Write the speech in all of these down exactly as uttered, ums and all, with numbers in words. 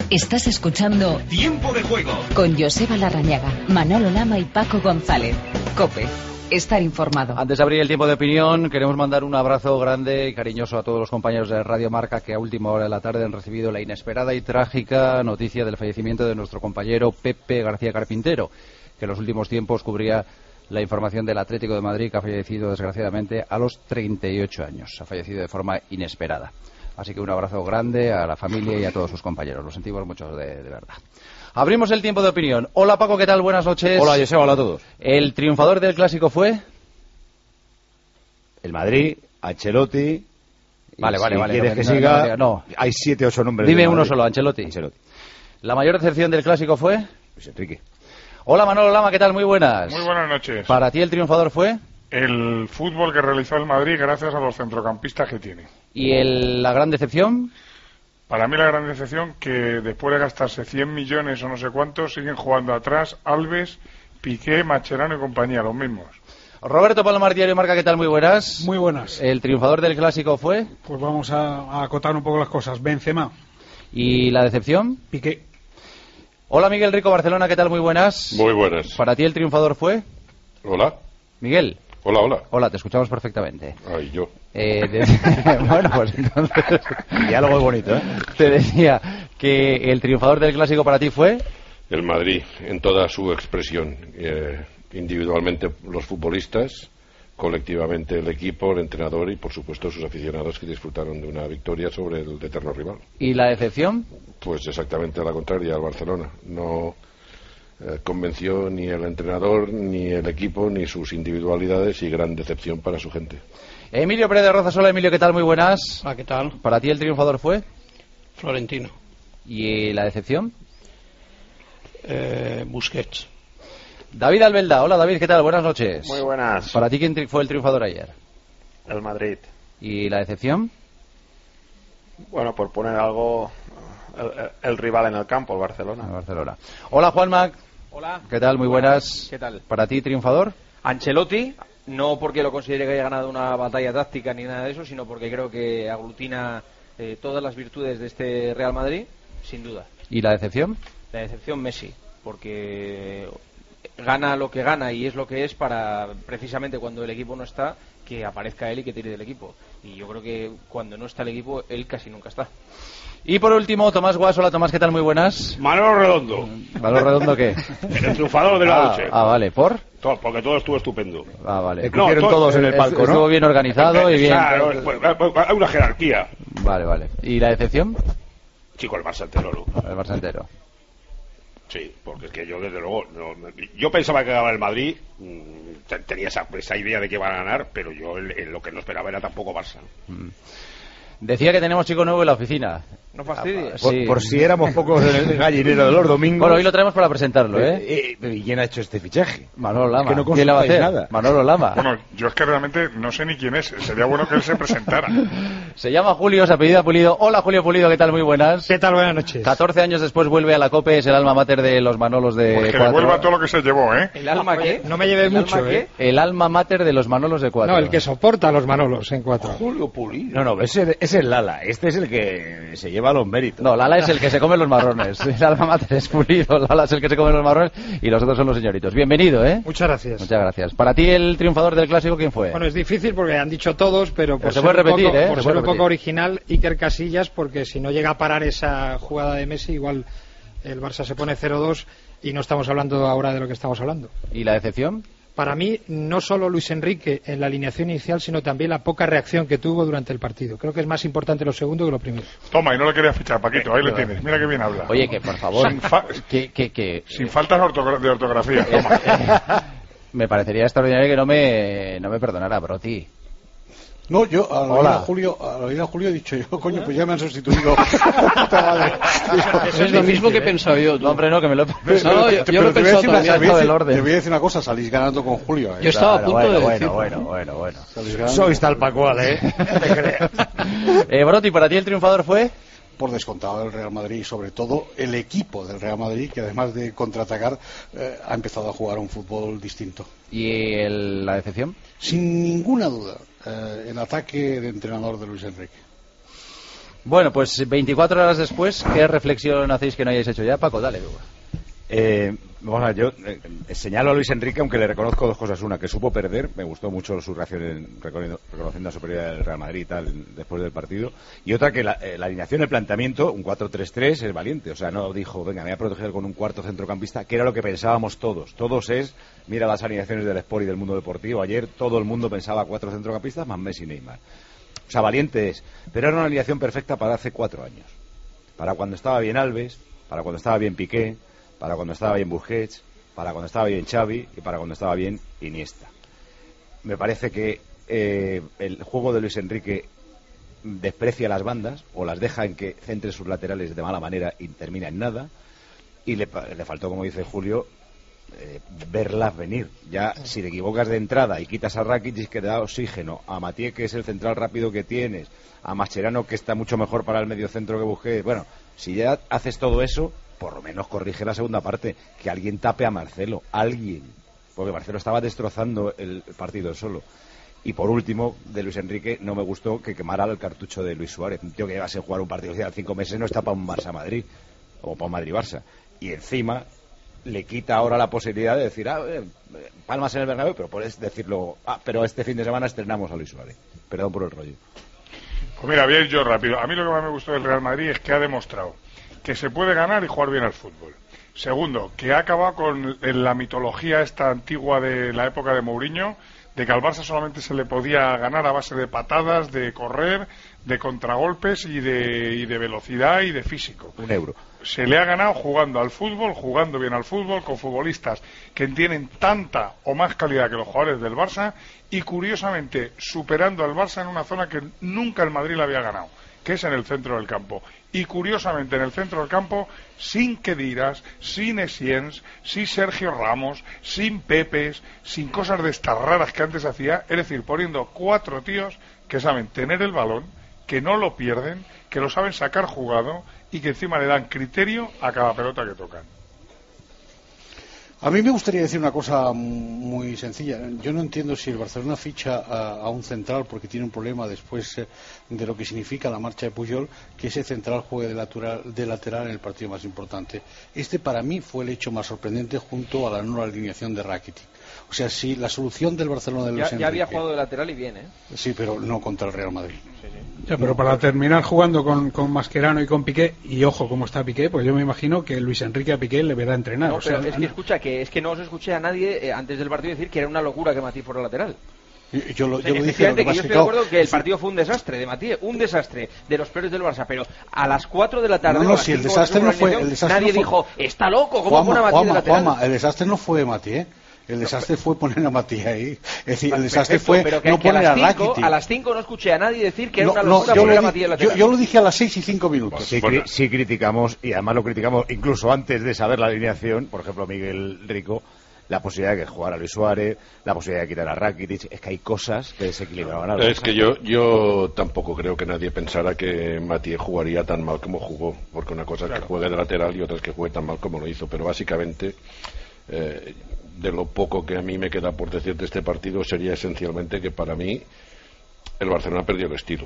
Estás escuchando Tiempo de Juego con Joseba Larrañaga, Manolo Lama y Paco González. COPE. Estar informado. Antes de abrir el tiempo de opinión, queremos mandar un abrazo grande y cariñoso a todos los compañeros de Radio Marca que a última hora de la tarde han recibido la inesperada y trágica noticia del fallecimiento de nuestro compañero Pepe García Carpintero, que en los últimos tiempos cubría la información del Atlético de Madrid, que ha fallecido desgraciadamente a los treinta y ocho años. Ha fallecido de forma inesperada. Así que un abrazo grande a la familia y a todos sus compañeros. Lo sentimos mucho de, de verdad. Abrimos el tiempo de opinión. Hola Paco, ¿qué tal? Buenas noches. Hola Joseba, hola a todos. ¿El triunfador del Clásico fue? El Madrid, Ancelotti. Vale, vale, si vale. ¿Quieres no, que no, siga? No, no. Hay siete, ocho nombres. Dime de uno Madrid. solo, Ancelotti. Ancelotti. ¿La mayor decepción del Clásico fue? Luis Enrique. Hola Manolo Lama, ¿qué tal? Muy buenas. Muy buenas noches. ¿Para ti el triunfador fue? El fútbol que realizó el Madrid gracias a los centrocampistas que tiene. ¿Y el, la gran decepción? Para mí la gran decepción que después de gastarse cien millones o no sé cuántos, siguen jugando atrás Alves, Piqué, Mascherano y compañía, los mismos. Roberto Palomar, Diario Marca, ¿qué tal? Muy buenas. Muy buenas. ¿El triunfador del Clásico fue? Pues vamos a, a acotar un poco las cosas. Benzema. ¿Y la decepción? Piqué. Hola Miguel Rico, Barcelona, ¿qué tal? Muy buenas. Muy buenas. ¿Para ti el triunfador fue? Hola. Miguel. Hola, hola. Hola, te escuchamos perfectamente. Ay, yo. Eh, de... bueno, pues entonces... El diálogo es bonito, ¿eh? Te decía que el triunfador del Clásico para ti fue... El Madrid, en toda su expresión. Eh, individualmente los futbolistas, colectivamente el equipo, el entrenador y, por supuesto, sus aficionados que disfrutaron de una victoria sobre el eterno rival. ¿Y la decepción? Pues exactamente a la contraria, al Barcelona. No eh, convenció ni el entrenador, ni el equipo, ni sus individualidades y gran decepción para su gente. Emilio Pérez de Rozasola, Emilio, ¿qué tal? Muy buenas. Hola, ¿qué tal? ¿Para ti el triunfador fue? Florentino. ¿Y la decepción? Eh, Busquets. David Albelda, hola David, ¿qué tal? Buenas noches. Muy buenas. ¿Para ti quién tri- fue el triunfador ayer? El Madrid. ¿Y la decepción? Bueno, por poner algo, el, el rival en el campo, el Barcelona. El Barcelona. Hola Juanma. Hola. ¿Qué tal? Muy buenas. ¿Qué tal? ¿Para ti triunfador? Ancelotti, no porque lo considere que haya ganado una batalla táctica ni nada de eso, sino porque creo que aglutina eh, todas las virtudes de este Real Madrid, sin duda. ¿Y la decepción? La decepción Messi, porque gana lo que gana y es lo que es para precisamente cuando el equipo no está, que aparezca él y que tire del equipo. Y yo creo que cuando no está el equipo, él casi nunca está. Y por último, Tomás Guas. Hola Tomás, ¿qué tal? Muy buenas. Manolo Redondo. ¿Manolo Redondo qué? El triunfador de la ah, noche. Ah, vale, ¿por? Todo, porque todo estuvo estupendo. Ah, vale. Le cupieron No, todo- todos en el palco, ¿no? Estuvo bien organizado y bien... Claro, pues, pues, hay una jerarquía. Vale, vale. ¿Y la decepción? Chico, el Barça entero, ¿no? El Barça entero. Sí, porque es que yo desde luego no, yo pensaba que ganaba el Madrid, mmm, tenía esa, esa idea de que iba a ganar, pero yo el, el, lo que no esperaba era tampoco Barça. Mm. Decía que tenemos chico nuevo en la oficina. No fastidies. Por, Sí. por si éramos pocos en el gallinero de los domingos. Bueno, hoy lo traemos para presentarlo, ¿eh? Eh, eh, ¿Y quién ha hecho este fichaje? Manolo Lama. Es que no ¿Quién le va a hacer? consultáis nada. Manolo Lama. Bueno, yo es que realmente no sé ni quién es. Sería bueno que él se presentara. Se llama Julio, se apellida Pulido. Hola Julio Pulido, ¿qué tal? Muy buenas. ¿Qué tal? Buenas noches. catorce años después vuelve a la COPE, es el alma mater de los Manolos de Pues que Cuatro. devuelva todo lo que se llevó, ¿eh? ¿El alma qué? No me llevé ¿El mucho, alma ¿eh? El alma mater de los Manolos de Cuatro. No, el que soporta a los Manolos en cuatro. Julio Pulido. No, no, ese es el Lala. Este es el que se lleva los méritos. No, Lala es el que se come los marrones. El alma mater es Pulido, Lala es el que se come los marrones y los otros son los señoritos. Bienvenido, ¿eh? Muchas gracias. Muchas gracias. Para ti el triunfador del Clásico, ¿quién fue? Bueno, es difícil porque han dicho todos, pero por Pero se ser, puede un, repetir, poco, ¿eh? por Se ser puede un poco repetir. original, Iker Casillas, porque si no llega a parar esa jugada de Messi, igual el Barça se pone cero dos y no estamos hablando ahora de lo que estamos hablando. ¿Y la decepción? Para mí, no solo Luis Enrique en la alineación inicial, sino también la poca reacción que tuvo durante el partido. Creo que es más importante lo segundo que lo primero. Toma, y no le quería fichar, Paquito. Ahí le tienes. Mira que bien habla. Oye, que por favor... Sin, fa- que, que, que, sin faltas ortogra- de ortografía. Toma. me parecería extraordinario que no me, no me perdonara Broti. No, yo al oír a Julio, al oír a Julio he dicho yo, coño, pues ya me han sustituido. Puta madre. Eso es lo mismo que he pensado yo. Tú. No, hombre, no, que me lo he No, no, yo, yo lo he te voy a pensado decir una- también. te voy a decir- del orden. te voy a decir una cosa, salís ganando con Julio. ¿eh? Yo estaba a punto bueno, de bueno, decirlo. bueno, bueno, bueno. Salís ganando. Sois tal pa' cual, ¿eh? No te creas. eh, Broti, ¿para ti el triunfador fue? Por descontado el Real Madrid y sobre todo el equipo del Real Madrid, que además de contraatacar eh, ha empezado a jugar un fútbol distinto. ¿Y el, la decepción? Sin ninguna duda, eh, el ataque de entrenador de Luis Enrique. Bueno, pues veinticuatro horas después, ¿qué reflexión hacéis que no hayáis hecho ya? Paco, dale. Eh, vamos a ver, yo eh, señalo a Luis Enrique, aunque le reconozco dos cosas. Una, que supo perder, me gustó mucho su reacción en, reconociendo la superioridad del Real Madrid y tal, después del partido. Y otra, que la, eh, la alineación, el planteamiento, un cuatro tres tres, es valiente. O sea, no dijo, venga, me voy a proteger con un cuarto centrocampista, que era lo que pensábamos todos. Todos es, mira las alineaciones del Sport y del mundo deportivo. Ayer todo el mundo pensaba cuatro centrocampistas más Messi y Neymar. O sea, valiente es. Pero era una alineación perfecta para hace cuatro años. Para cuando estaba bien Alves, para cuando estaba bien Piqué, para cuando estaba bien Busquets, para cuando estaba bien Xavi y para cuando estaba bien Iniesta. Me parece que eh, el juego de Luis Enrique desprecia las bandas o las deja en que centre sus laterales de mala manera y termina en nada, y le, le faltó, como dice Julio, eh, verlas venir. Ya si te equivocas de entrada y quitas a Rakitic, que te da oxígeno, a Mathieu, que es el central rápido que tienes, a Mascherano, que está mucho mejor para el mediocentro que Busquets, bueno, si ya haces todo eso, por lo menos corrige la segunda parte, que alguien tape a Marcelo, alguien, porque Marcelo estaba destrozando el partido solo. Y por último, de Luis Enrique, no me gustó que quemara el cartucho de Luis Suárez, un tío que lleva sin jugar un partido de cinco meses, no está para un Barça-Madrid, o para un Madrid-Barça, y encima le quita ahora la posibilidad de decir, ah, eh, palmas en el Bernabéu, pero puedes decirlo, ah, pero este fin de semana estrenamos a Luis Suárez. Perdón por el rollo. Pues mira, bien yo rápido. A mí lo que más me gustó del Real Madrid es que ha demostrado que se puede ganar y jugar bien al fútbol. Segundo, que ha acabado con la mitología esta antigua de la época de Mourinho, de que al Barça solamente se le podía ganar a base de patadas, de correr, de contragolpes y de, y de velocidad y de físico. Un euro. Se le ha ganado jugando al fútbol, jugando bien al fútbol, con futbolistas que tienen tanta o más calidad que los jugadores del Barça y, curiosamente, superando al Barça en una zona que nunca el Madrid le había ganado, que es en el centro del campo. Y curiosamente en el centro del campo, sin Khediras, sin Essien, sin Sergio Ramos, sin Pepes, sin cosas de estas raras que antes hacía, es decir, poniendo cuatro tíos que saben tener el balón, que no lo pierden, que lo saben sacar jugado y que encima le dan criterio a cada pelota que tocan. A mí me gustaría decir una cosa muy sencilla. Yo no entiendo si el Barcelona ficha a, a un central porque tiene un problema después eh, de lo que significa la marcha de Puyol, que ese central juegue de lateral, de lateral en el partido más importante. Este para mí fue el hecho más sorprendente junto a la nueva alineación de Rakitic. O sea, si la solución del Barcelona de Luis ya, Enrique... Ya había jugado de lateral y bien, ¿eh? Sí, pero no contra el Real Madrid. Sí, sí. Ya, pero para terminar jugando con, con Mascherano y con Piqué, y ojo cómo está Piqué, pues yo me imagino que Luis Enrique a Piqué le verá entrenar. No, o sea, pero es que escucha, que es que no os escuché a nadie eh, antes del partido decir que era una locura que Mathieu fuera lateral. Yo, yo lo, o sea, yo lo dije, lo que que yo pasa estoy que, de acuerdo claro, que el partido fue un desastre de Mathieu, un desastre de los peores del Barça, pero a las cuatro de la tarde, no, no, si el desastre no fue, el desastre nadie no fue, dijo, está loco, ¿cómo Juanma, pone a Mathieu Juanma, de lateral? Juanma, el desastre no fue Mathieu. El desastre fue poner a Mathieu ahí. Es decir, el desastre Perfecto, fue pero que, no que poner a a las cinco, Rakitic. a las cinco no escuché a nadie decir que era No, una no, locura yo, poner a lo Mathieu de di- lateral. yo, yo lo dije a las seis y cinco minutos. Sí, cri- sí criticamos, y además lo criticamos incluso antes de saber la alineación, por ejemplo Miguel Rico, la posibilidad de que jugara Luis Suárez, la posibilidad de quitar a Rakitic. Es que hay cosas que desequilibraban al Es Barça. que yo, yo tampoco creo que nadie pensara que Mathieu jugaría tan mal como jugó, porque una cosa es Claro. que juegue de lateral y otra es que juegue tan mal como lo hizo, pero básicamente eh, de lo poco que a mí me queda por decir de este partido sería esencialmente que para mí el Barcelona perdió el estilo.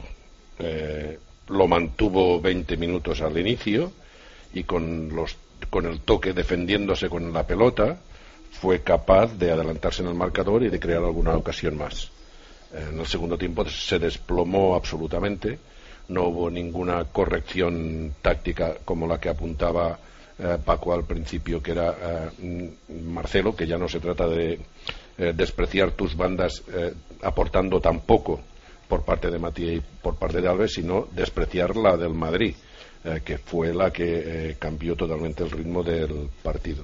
Eh, lo mantuvo veinte minutos al inicio y con, los, con el toque defendiéndose con la pelota fue capaz de adelantarse en el marcador y de crear alguna ocasión más. En el segundo tiempo se desplomó absolutamente, no hubo ninguna corrección táctica como la que apuntaba eh, Paco al principio, que era eh, Marcelo, que ya no se trata de eh, despreciar tus bandas eh, aportando tan poco por parte de Mathieu y por parte de Alves, sino despreciar la del Madrid, eh, que fue la que eh, cambió totalmente el ritmo del partido.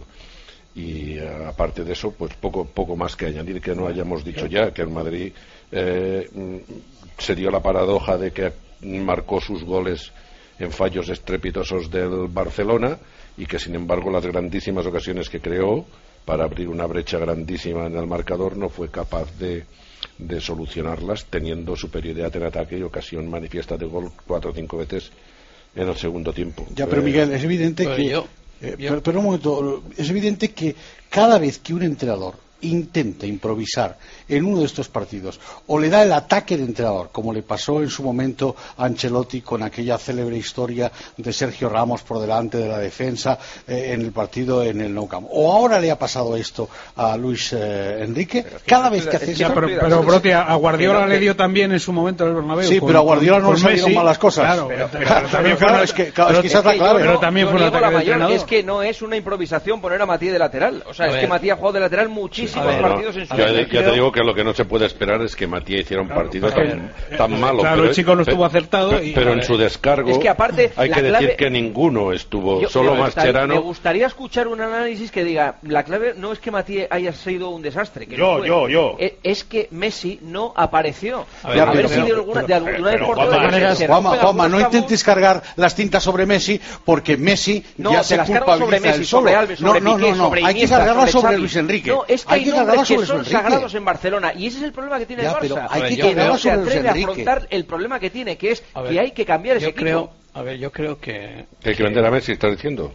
Y eh, aparte de eso, pues poco poco más que añadir, que no hayamos dicho ya que el Madrid eh, se dio la paradoja de que marcó sus goles en fallos estrepitosos del Barcelona y que sin embargo las grandísimas ocasiones que creó para abrir una brecha grandísima en el marcador no fue capaz de, de solucionarlas, teniendo superioridad en ataque y ocasión manifiesta de gol cuatro o cinco veces en el segundo tiempo. Ya, pero Miguel, es evidente Pero que yo- eh, yo- pero, pero un momento, es evidente que cada vez que un entrenador intenta improvisar en uno de estos partidos o le da el ataque de entrenador, como le pasó en su momento a Ancelotti con aquella célebre historia de Sergio Ramos por delante de la defensa eh, en el partido en el Nou Camp, o ahora le ha pasado esto a Luis eh, Enrique, cada vez que hace ya, eso... pero, pero Broti, a Guardiola le dio también en su momento el Bernabéu. Sí, con, pero a Guardiola no le salieron mal las cosas. Claro, pero, pero, pero, pero también claro, fue, es que, claro, es que esa es la clave. Pero también fue un ataque la de mayor, entrenador. es que no es una improvisación poner a Matías de lateral. O sea, A es ver. que Matías ha jugado de lateral muchísimos Bueno, partidos en su ya, vida. ya te digo que lo que no se puede esperar es que Matías hiciera un Claro, partido porque, tan, eh, tan malo. claro, pero, el chico no estuvo pe- acertado pe- y- pero a en ver. su descargo Es que aparte, hay la que clave- decir que ninguno estuvo, Yo- solo me gustaría- Mascherano. Me gustaría escuchar un análisis que diga, la clave no es que Matías haya sido un desastre. Que Yo, no fue. yo, yo. E- Es que Messi no apareció. A A ver, ver, pero- si de pero- alguna, de pero- alguna vez pero, por Juanma, todas maneras, se Juanma, rompen Juanma, no algunos tabús. intentes cargar las tintas sobre Messi, porque Messi No, ya se se las cargo culpabiliza sobre Messi, él solo. sobre Alves, sobre no, no, Piqué, no, no, sobre hay que Iniesta, cargarla sobre Xavi. Luis Enrique. No, es que hay, hay que nombres cargarla que sobre son Luis Enrique. sagrados en Barcelona y ese es el problema que tiene Ya, el pero Barça. hay A ver, que yo cargarla creo- No se sobre Luis atreve a Enrique. afrontar el problema que tiene, que es A ver, que hay que cambiar ese yo equipo. creo, a ver, yo creo que Que hay que vender a Messi, estás diciendo.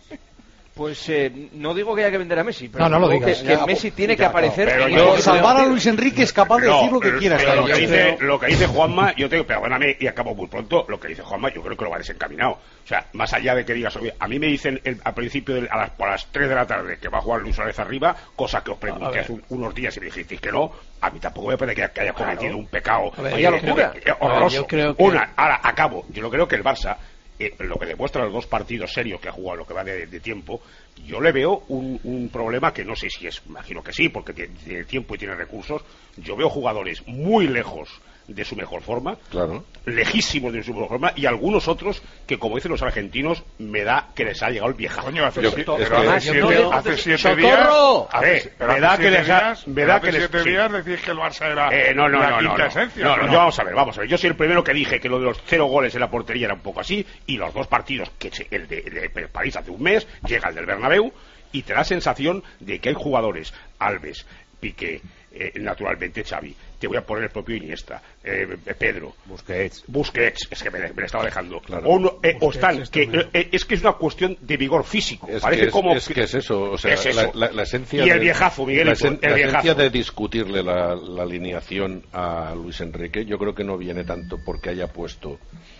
Pues eh, no digo que haya que vender a Messi, pero No, no lo digo digas. que, que Ya, Messi pues, tiene ya, que aparecer. pero en yo- el- Por salvar a Luis Enrique es capaz de No, decir lo que quiera esta pero lo que, noche. dice, lo que dice Juanma, yo tengo, perdóname y acabo muy pronto, lo que dice Juanma yo creo que lo va desencaminado. O sea, más allá de que digas, oye, a mí me dicen el, al principio, de, a las, por las tres de la tarde, que va a jugar Luis Suárez arriba, cosa que os pregunté hace un- unos días y me dijisteis que no, a mí tampoco me parece que, que haya cometido un pecado. A ver, Oye, yo locura, creo que- eh, horroroso. a ver, yo creo que- Una, ahora, acabo, yo no creo que el Barça, eh, lo que demuestra los dos partidos serios que ha jugado, lo que va de, de tiempo, yo le veo un, un problema que no sé si es, imagino que sí, porque tiene, tiene tiempo y tiene recursos. Yo veo jugadores muy lejos de su mejor forma, Claro. lejísimos de su mejor forma, y algunos otros que, como dicen los argentinos, me da que les ha llegado el viejazo. Coño, hace, Yo- si- es pero que- hace yo siete, creo- hace siete ¡Socorro! días. A hace- ver, pero me hace da que siete les ha- días- me pero da hace que les- siete sí. días decís que el Barça era Eh, no, no, la no, no, quinta no. esencia. No, no, pero yo vamos a ver, vamos a ver. Yo soy el primero que dije que lo de los cero goles en la portería era un poco así, y los dos partidos, que se- el de, de París hace un mes, llega el del Bernabéu, y te da sensación de que hay jugadores, Alves, Piqué, eh, naturalmente Xavi, te voy a poner el propio Iniesta, eh, Pedro, Busquets. Busquets, es que me, me lo estaba dejando. Claro. O, no, eh, o Busquets están, es que, tremendo. eh, es que es una cuestión de vigor físico. Es Parece que es, como es que es eso, o sea, es eso. La, la- la esencia Y el de- viejazo, Miguelito, la, esen- el la viejazo. esencia de discutirle la, la alineación a Luis Enrique, yo creo que no viene tanto porque haya puesto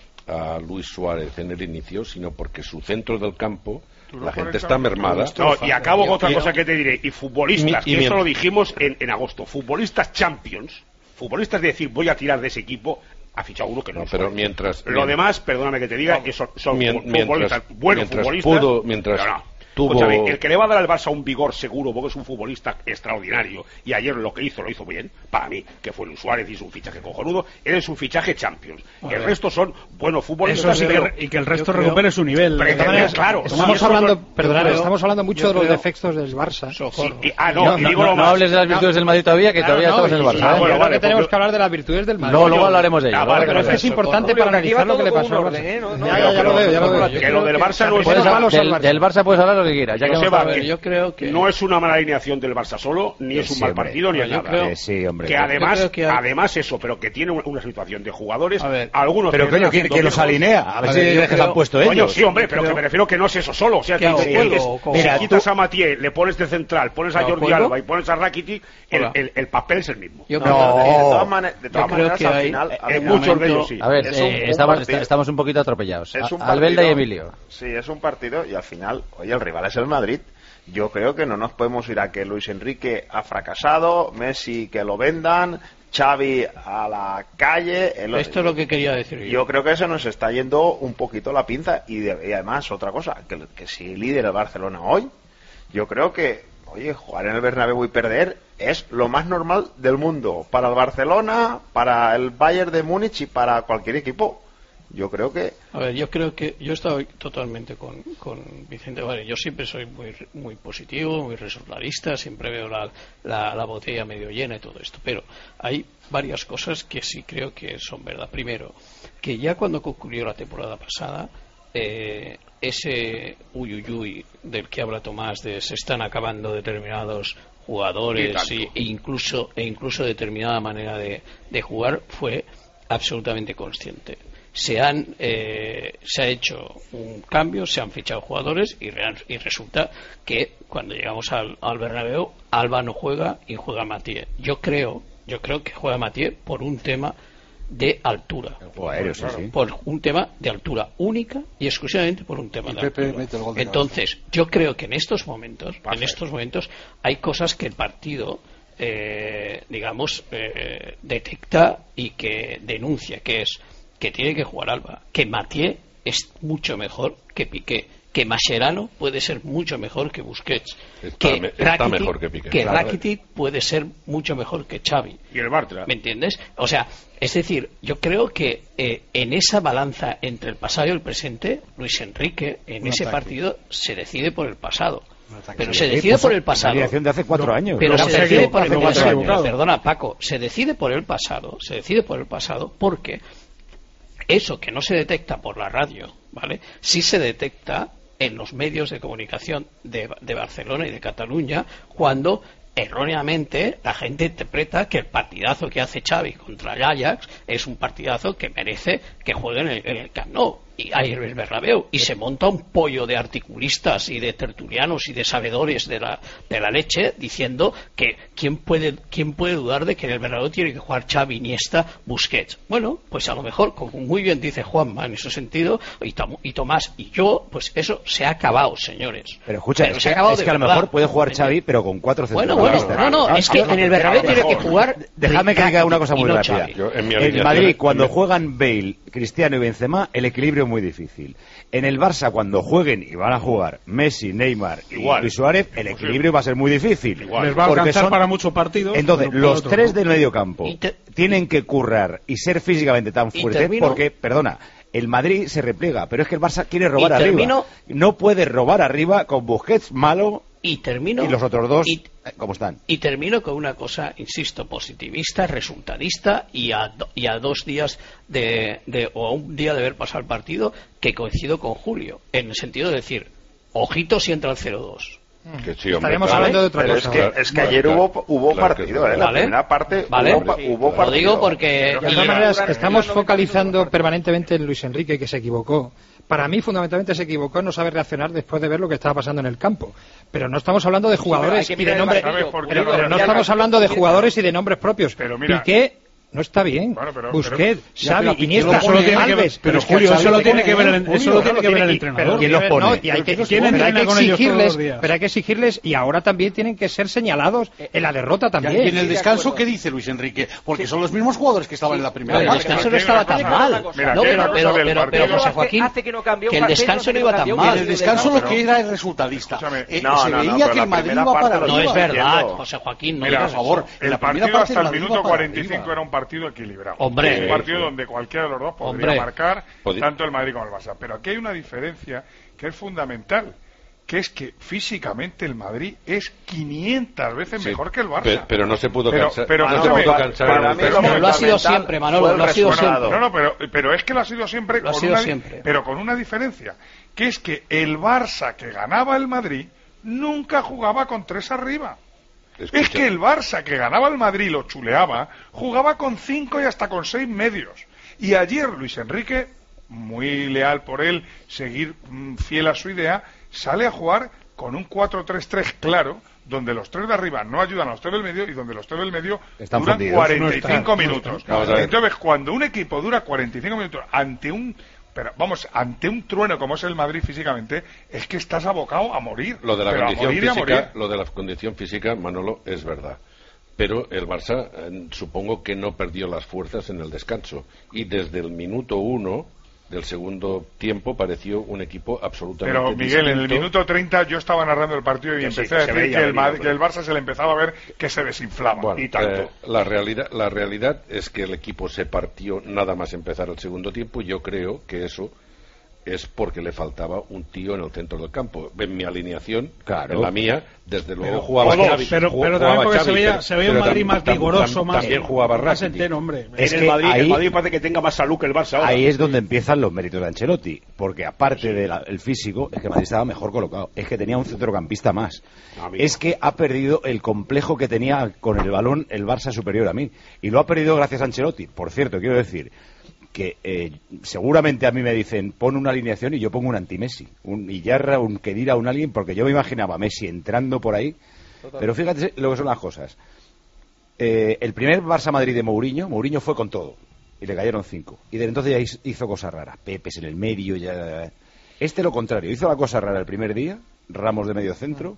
a Luis Suárez en el inicio, sino porque su centro del campo, lo la gente pones está a- mermada. No, y acabo con otra Y- cosa que te diré. Y futbolistas, Y- y que eso mien- lo dijimos en, en agosto, futbolistas champions, futbolistas de decir voy a tirar de ese equipo, ha fichado uno que no, No, es pero Suárez. mientras- Lo mien- demás, perdóname que te diga, que son, son Mien- futbolistas, mientras- buenos mientras futbolistas. pudo- mientras pero no. tuvo- Escúchame, el que le va a dar al Barça un vigor seguro, porque es un futbolista extraordinario, y ayer lo que hizo, lo hizo bien, para mí, que fue Luis Suárez, hizo un fichaje cojonudo, él es un fichaje Champions. A El ver. resto son buenos Eso futbolistas. sí, y creo- y que el resto yo creo- recupere su nivel. Pero De todas maneras, claro, Estamos sí, hablando, eso- perdonad, creo- estamos hablando mucho yo de los creo- defectos del Barça. Socorro. Sí, y- ah, no, No, y no, digo no, lo no más. hables de las virtudes del Madrid todavía, que Claro, todavía no, estamos en el y- Barça. y ¿eh? bueno, creo vale, que tenemos porque- que hablar de las virtudes del Madrid. No, luego hablaremos de ello. Ah, luego vale, Pero es que hablaremos es de ello. importante Pero para que aquí va analizar lo que le todo pasó con al un Barça. orden, ¿eh? No- no- Ya, ya, ya lo veo, ya lo veo. Que lo del Barça no es Puedes una- hablar- malos al del, Barça. del Barça puedes hablar lo que quieras. Ya que Joseba, hemos A ver, que yo creo que no es una mala alineación del Barça solo, ni Que es un sí, mal hombre. partido, ni No, es yo nada. creo- Que sí, hombre. Que además, creo que hay- además eso, pero que tiene una, una situación de jugadores, A ver, algunos Pero que coño, están ¿quién, haciendo quién los viejos. alinea? A ver A si ver, yo les creo- han puesto Coño, ellos. sí, hombre, pero creo- que me refiero que no es eso solo. O sea, ¿Qué que hago? te cuelgues, ¿Juego? ¿Cómo? si Mira, quitas tú- a Mathieu, le pones de central, pones a ¿Pero Jordi juego? Alba y pones a Rakitic, el, Hola. el, el papel es el mismo. yo No. creo De que- todas, mane- de yo todas creo maneras, que al hay- final, al En final muchos de ellos sí. A ver, Es un- eh, un estamos, partido. está- estamos un poquito atropellados. Es un A- Albelda y partido- Emilio. Sí, es un partido y al final, oye, el rival es el Madrid. Yo creo que no nos podemos ir a que Luis Enrique ha fracasado, Messi que lo vendan, Xavi a la calle. el- Esto es lo que quería decir yo. Yo creo que se nos está yendo un poquito la pinza y, de- y además otra cosa, que, que si líder el Barcelona hoy, yo creo que, oye, jugar en el Bernabéu y perder es lo más normal del mundo para el Barcelona, para el Bayern de Múnich y para cualquier equipo. Yo creo que A ver, yo creo que yo estoy totalmente con, con Vicente Vale. Yo siempre soy muy muy positivo, muy resultadista, siempre veo la, la, la botella medio llena y todo esto. Pero hay varias cosas que sí creo que son verdad. Primero, que ya cuando concluyó la temporada pasada, eh, ese uyuyuy del que habla Tomás, de se están acabando determinados jugadores y, e incluso e incluso determinada manera de, de jugar, fue absolutamente consciente. se han eh, se ha hecho un cambio, se han fichado jugadores y, real, y resulta que cuando llegamos al, al Bernabéu, Alba no juega y juega Mathieu. Yo creo, yo creo que juega Mathieu por un tema de altura, aéreo, sí, sí. por un tema de altura única y exclusivamente por un tema y de Pepe altura. mete el gol de Entonces, yo creo que en estos momentos, Pasa. en estos momentos hay cosas que el partido eh, digamos eh, detecta y que denuncia, que es que tiene que jugar Alba, que Mathieu es mucho mejor que Piqué, que Mascherano puede ser mucho mejor que Busquets, está, que me, está Rakitic, mejor que Piqué, que claro. Rakitic puede ser mucho mejor que Xavi. Y el Bartra. ¿Me entiendes? O sea, es decir, yo creo que eh, en esa balanza entre el pasado y el presente, Luis Enrique en Un ese ataque. partido se decide por el pasado. Pero Sí, se sí, decide pues, por el pasado. La dirección de hace cuatro No, años. Pero No, se se decide por el equivocado, pasado. hace cuatro años. Perdona, Paco, se decide por el pasado, se decide por el pasado porque eso que no se detecta por la radio, ¿vale? Sí se detecta en los medios de comunicación de, de Barcelona y de Cataluña cuando erróneamente la gente interpreta que el partidazo que hace Xavi contra el Ajax es un partidazo que merece que juegue en el, en el Camp Nou y ahí el Bernabéu y se monta un pollo de articulistas y de tertulianos y de sabedores de la, de la leche diciendo que quién puede quién puede dudar de que en el Bernabéu tiene que jugar Xavi, Iniesta, Busquets. Bueno, pues a lo mejor, como muy bien dice Juanma en ese sentido y, Tom, y Tomás y yo, pues eso se ha acabado, señores. Pero escucha, Pero es se que, ha acabado es de que a lo verdad. mejor puede jugar Xavi, pero con cuatro Bueno, bueno, centrocampistas. no, no, es que en el Bernabéu tiene que jugar. Déjame que diga una cosa muy y no rápida. Xavi. Yo, en mi En alineación- Madrid, cuando en mi- juegan Bale, Cristiano y Benzema, el equilibrio es muy difícil. En el Barça, cuando jueguen y van a jugar Messi, Neymar y Igual. Luis Suárez, el equilibrio va a ser muy difícil. Igual. Les va a Porque alcanzar son- para muchos partidos. Entonces, pero por los otros, tres ¿no? del medio campo Y te- tienen que currar y ser físicamente tan Y fuertes termino- porque, perdona, el Madrid se repliega, pero es que el Barça quiere robar Y arriba. termino- No puede robar arriba con Busquets malo Y termino. y los otros dos, y- eh, ¿cómo están? Y termino con una cosa, insisto, positivista, resultadista y a, do- y a dos días de, de o a un día de haber pasado el partido que coincido con Julio, en el sentido de decir, ojito si entra el cero dos. que sí, hombre, Estaremos claro. hablando de otra Pero es cosa. que, Claro, es que claro, ayer claro. hubo, hubo Claro que partido, sí. ¿eh? La ¿Vale? primera parte ¿Vale? hubo, pa- hubo Lo partido. digo porque... De todas y- maneras, estamos focalizando permanentemente en Luis Enrique, que se equivocó. Para mí, fundamentalmente, se equivocó en no saber reaccionar después de ver lo que estaba pasando en el campo. Pero no estamos hablando de jugadores hay que y de mirar el nombres. banquillo. ¿Sabes por qué? Pero, No, pero no ya estamos no. hablando de jugadores y de nombres propios. Pero mira- Piqué no está bien. Bueno, pero- Busquets, Ya, Xavi, pero Piqué Iniesta, lo Eso lo tiene que ver, Alves. pero es que Julio, a eso Xavi lo le tiene pone, que ver el, ¿eh? eso lo tiene que ver el y- entrenador. pero- ¿Quién los pone? no, y hay que, ¿Quién pero hay entrena que con ellos todos exigirles, los días? pero hay que exigirles y ahora también tienen que ser señalados en la derrota Ya, también. y en el descanso, ¿qué dice Luis Enrique? Porque son los mismos jugadores que estaban en la primera el parte. descanso no Mira, estaba una tan cosa, mal. mira, No, que pero, una pero, cosa del pero, pero, partido- José Joaquín, Hace que no cambió que el Marcelo, descanso hace no que iba no tan cambió. En mal. el descanso no, lo pero- que era es resultadista. Escúchame, Eh, no, se no, no, veía pero que la el Madrid primera iba parte para lo No arriba. es verdad, entiendo. José Joaquín, no Mira, digas por favor, eso. en el la primera partido parte hasta el Madrid minuto iba para cuarenta y cinco arriba. era un partido equilibrado. Hombre. un partido donde cualquiera de los dos podría Hombre. marcar, Podi- tanto el Madrid como el Barça. Pero aquí hay una diferencia que es fundamental, que es que físicamente el Madrid es quinientas veces Sí, mejor que el Barça. pe- pero no se pudo Pero- cansar. pero no se escúchame, pudo cansar para en el mí lo tercer- Pero lo ha sido fundamental siempre, Manolo, fue el lo ha sido resultado. siempre. No, no, pero, pero es que lo ha sido siempre, Lo ha con sido una, siempre. pero con una diferencia, que es que el Barça que ganaba el Madrid nunca jugaba con tres arriba. Escucha. Es que el Barça que ganaba el Madrid y lo chuleaba, jugaba con cinco y hasta con seis medios. Y ayer Luis Enrique, muy leal por él, seguir mm, fiel a su idea, sale a jugar con un cuatro tres tres claro, donde los tres de arriba no ayudan a los tres del medio y donde los tres del medio Están duran fundidos. cuarenta y No cinco están, no minutos. están. Vamos a ver. Entonces, cuando un equipo dura cuarenta y cinco minutos ante un pero vamos, ante un trueno como es el Madrid físicamente, es que estás abocado a morir. Lo de la Pero a condición morir y a morir. física, lo de la condición física, Manolo, es verdad. Pero el Barça eh, supongo que no perdió las fuerzas en el descanso y desde el minuto uno del segundo tiempo pareció un equipo absolutamente Pero Miguel, en el distinto. minuto treinta yo estaba narrando el partido y Que empecé sí, que a se decir veía que el, venir, Mad- hombre. que el Barça se le empezaba a ver que se desinflaba. Bueno, Y tanto. eh, la realidad, la realidad es que el equipo se partió nada más empezar el segundo tiempo. Yo creo que eso es porque le faltaba un tío en el centro del campo. En mi alineación, Claro. en la mía, desde luego Pero, jugaba pero, Xavi, pero, jugaba pero también porque se Xavi, veía, pero- se veía un pero Madrid tam- más tam- vigoroso, tam- más, también jugaba más Rakitic. entero, hombre. Es en que el Madrid, ahí- el Madrid parece que tenga más salud que el Barça ahora. Ahí es donde empiezan los méritos de Ancelotti, porque aparte del físico, es que Madrid estaba mejor colocado, es que tenía un centrocampista más, Amigo. es que ha perdido el complejo que tenía con el balón el Barça superior a mí, y lo ha perdido gracias a Ancelotti. Por cierto, quiero decir que eh, seguramente a mí me dicen pon una alineación y yo pongo un anti-Messi, un Iyarra, un Khedira, un alguien, porque yo me imaginaba a Messi entrando por ahí. Total. Pero fíjate lo que son las cosas. Eh, el primer Barça-Madrid de Mourinho, Mourinho fue con todo y le cayeron cinco, y desde entonces ya hizo cosas raras, Pepes en el medio, ya... este lo contrario, hizo la cosa rara el primer día, Ramos de medio centro,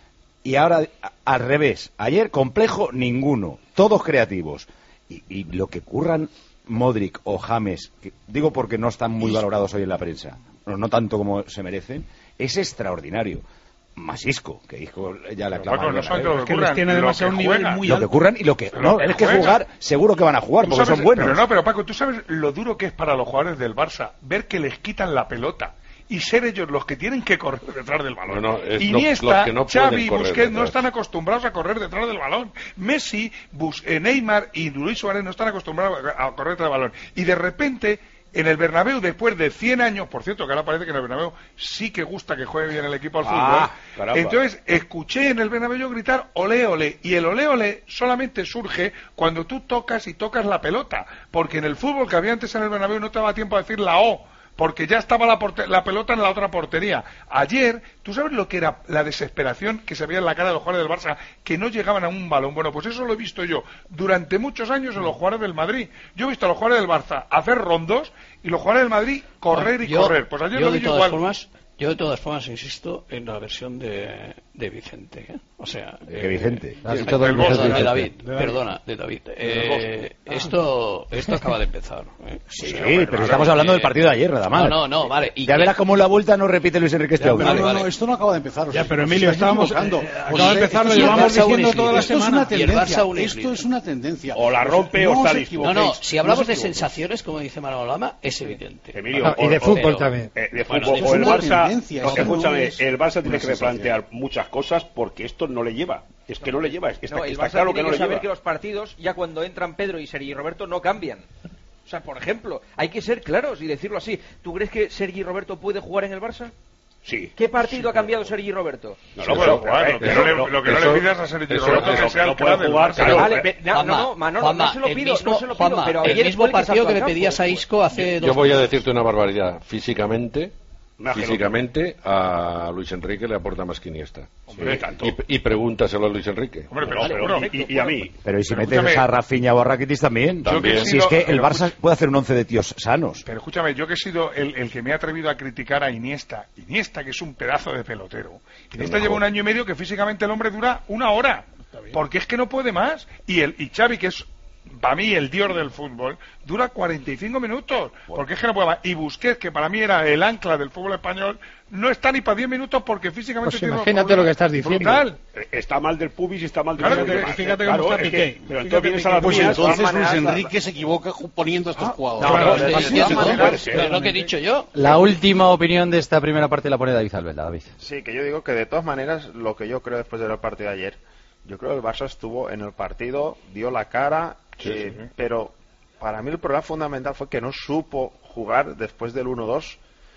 y ahora al revés, ayer complejo ninguno, todos creativos, y, y lo que curran Modric o James, que digo porque no están muy valorados hoy en la prensa, no, no tanto como se merecen, es extraordinario. Más Isco, que Isco ya le acaba no de lo que les tiene demasiado un nivel muy alto. Lo que curran y lo que no, es que jugar, seguro que van a jugar porque sabes, son buenos. Pero no, pero Paco, tú sabes lo duro que es para los jugadores del Barça ver que les quitan la pelota y ser ellos los que tienen que correr detrás del balón. No, no, es Iniesta, lo, que no Xavi y Busquets detrás. no están acostumbrados a correr detrás del balón. Messi, Bus, eh, Neymar y Luis Suárez no están acostumbrados a correr detrás del balón. Y de repente, en el Bernabéu, después de cien años, por cierto, que ahora parece que en el Bernabéu sí que gusta que juegue bien el equipo al ah, fútbol. Caramba. Entonces, escuché en el Bernabéu yo gritar olé, olé. Y el olé, olé solamente surge cuando tú tocas y tocas la pelota. Porque en el fútbol que había antes en el Bernabéu no te daba tiempo a decir la O, porque ya estaba la, la pelota en la otra portería. Ayer, ¿tú sabes lo que era la desesperación que se veía en la cara de los jugadores del Barça, que no llegaban a un balón? Bueno, pues eso lo he visto yo durante muchos años en los jugadores del Madrid. Yo he visto a los jugadores del Barça hacer rondos y los jugadores del Madrid correr y yo, correr. Pues ayer yo lo de vi todas igual. Formas, yo de todas formas insisto en la versión de, de Vicente, ¿eh? O sea, ¿de eh, Vicente? De, de, de, de, de David, perdona, de David. Eh, esto, esto acaba de empezar. ¿eh? Sí, o sea, pero, pero estamos hablando eh, del partido de ayer, nada más. No, no, no, vale. Y ya que... verás cómo la vuelta no repite Luis Enrique este audio. No, no, no, esto no acaba de empezar. O sea, ya, pero Emilio, estábamos... Eh, acaba de empezar, lo llevamos diciendo toda la semana. Esto es una tendencia. Esto es una tendencia. O la rompe o está listo. No, no, si hablamos de sensaciones, como dice Manolo Lama, es evidente. Emilio, y de fútbol también. De fútbol. O el Barça, escúchame, el Barça tiene que replantear muchas cosas porque esto no le lleva. Es que no le lleva. Está, no, el está Barça claro tiene que no que le saber lleva. que los partidos, ya cuando entran Pedro y Sergi Roberto, no cambian. O sea, por ejemplo, hay que ser claros y decirlo así. ¿Tú crees que Sergi Roberto puede jugar en el Barça? Sí. ¿Qué partido sí, ha cambiado Sergi Roberto? No, no puede jugar. Lo que no le, lo que no le pidas a Sergi Roberto es que sea el crack del Barça. Claro, vale, no, no, Manolo, no se lo pido, mismo, no se lo pido, Juanma, pero el mismo partido que le pedías a Isco hace dos Yo voy a decirte una barbaridad. Físicamente... Físicamente a Luis Enrique le aporta más que Iniesta. Hombre, sí. tanto. Y, y pregúntaselo a Luis Enrique. Hombre, pero, pero, pero, y, y, y a mí. Pero y si metes a Rafinha o a Rakitic también. también. Si es que el Barça puede hacer un once de tíos sanos. Pero escúchame, yo que he sido el, el que me he atrevido a criticar a Iniesta. Iniesta, que es un pedazo de pelotero. Iniesta lleva un año y medio que físicamente el hombre dura una hora. Porque es que no puede más. Y el y Xavi, que es... para mí el dios del fútbol, dura cuarenta y cinco minutos, bueno. Porque es que no puede más. Y Busquets, que para mí era el ancla del fútbol español, no está ni para diez minutos porque físicamente pues tiene imagínate lo que estás diciendo. Brutal. Está mal del pubis y está mal del claro, pubis. Fíjate, fíjate cómo claro, está Piqué. Es que, pero entonces vienes a las pues mías, entonces Luis Enrique se equivoca poniendo a estos ah, jugadores. No, no, no, así no, es, no, no, no, no, es lo que he dicho yo. La última opinión de esta primera parte la pone David Albelda, David. Sí, que yo digo que de todas maneras, lo que yo creo después del partido de ayer, yo creo que el Barça estuvo en el partido, dio la cara, sí, eh, sí, sí. pero para mí el problema fundamental fue que no supo jugar después del uno dos,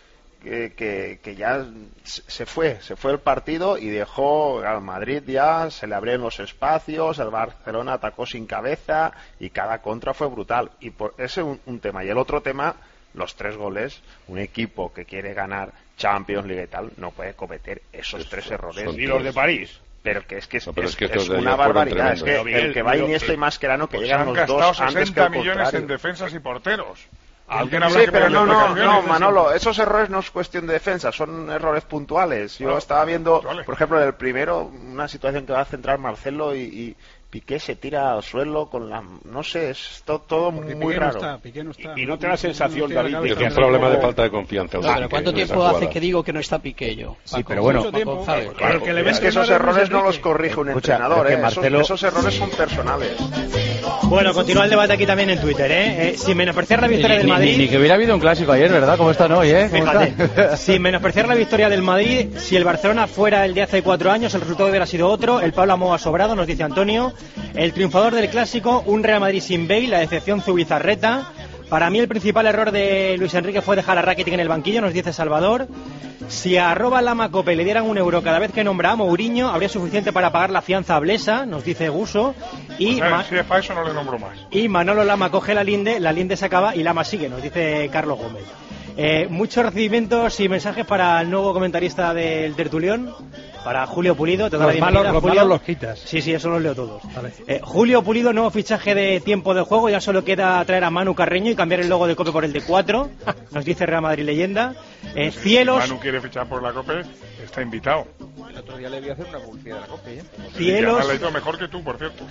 que, que, que ya se fue, se fue el partido y dejó al Madrid, ya se le abrieron los espacios, el Barcelona atacó sin cabeza y cada contra fue brutal. Y por ese es un, un tema. Y el otro tema, los tres goles, un equipo que quiere ganar Champions League y tal, no puede cometer esos tres errores. Ni los de París. Pero que es que es, no, pero es, es, que es una barbaridad. Es que el, el que va Iniesta y Mascherano, que pues llegan los dos dos antes que sesenta el millones contrario. en defensas y porteros. ¿Alguien sí, pero no, no, no, Manolo, esos errores no es cuestión de defensa, son errores puntuales. Yo no, estaba viendo, puntuales. Por ejemplo, en el primero, una situación que va a centrar Marcelo y, y Piqué se tira al suelo con la... No sé, es to, todo Porque muy Piqué raro. No está, Piqué no está. Y, y no te da la sensación, no David, de que es un problema de falta de confianza. No, pero ¿cuánto tiempo hace que digo que no está Piqué yo? Sí, Paco, pero bueno, tiempo, claro, claro, que le es que esos errores no los corrige un Escucha, entrenador, es que ¿eh? Marcelo... esos, esos errores son personales. Bueno, continúa el debate aquí también en Twitter, ¿eh? eh sin menospreciar la victoria ni, del Madrid... Ni, ni que hubiera habido un clásico ayer, ¿verdad? ¿Cómo están hoy, eh? Fíjate, sin menospreciar la victoria del Madrid, si el Barcelona fuera el de hace cuatro años, el resultado hubiera sido otro. El Pablo Amó ha sobrado, nos dice Antonio. El triunfador del clásico, un Real Madrid sin Bale, la decepción Zubizarreta. Para mí el principal error de Luis Enrique fue dejar a Rakitic en el banquillo, nos dice Salvador. Si a arroba Lama Cope le dieran un euro cada vez que nombra a Mourinho, habría suficiente para pagar la fianza a Blesa, nos dice Guso. Y, o sea, Ma- si es para eso no le nombro más. y Manolo Lama coge la linde, la linde se acaba y Lama sigue, nos dice Carlos Gómez. Eh, muchos recibimientos y mensajes para el nuevo comentarista del Tertulión, para Julio Pulido. Te doy la Los malos, bienvenida, los Julio. malos los quitas. Sí, sí, eso los leo todos. Vale. Eh, Julio Pulido, nuevo fichaje de tiempo de juego, ya solo queda traer a Manu Carreño y cambiar el logo de Cope por el de cuatro, nos dice Real Madrid Leyenda. Eh, Cielos, Si Manu quiere fichar por la COPE, está invitado. El otro día le vi hacer una publicidad de la COPE, ¿eh? Y además Cielos, le ha ido mejor que tú, por cierto.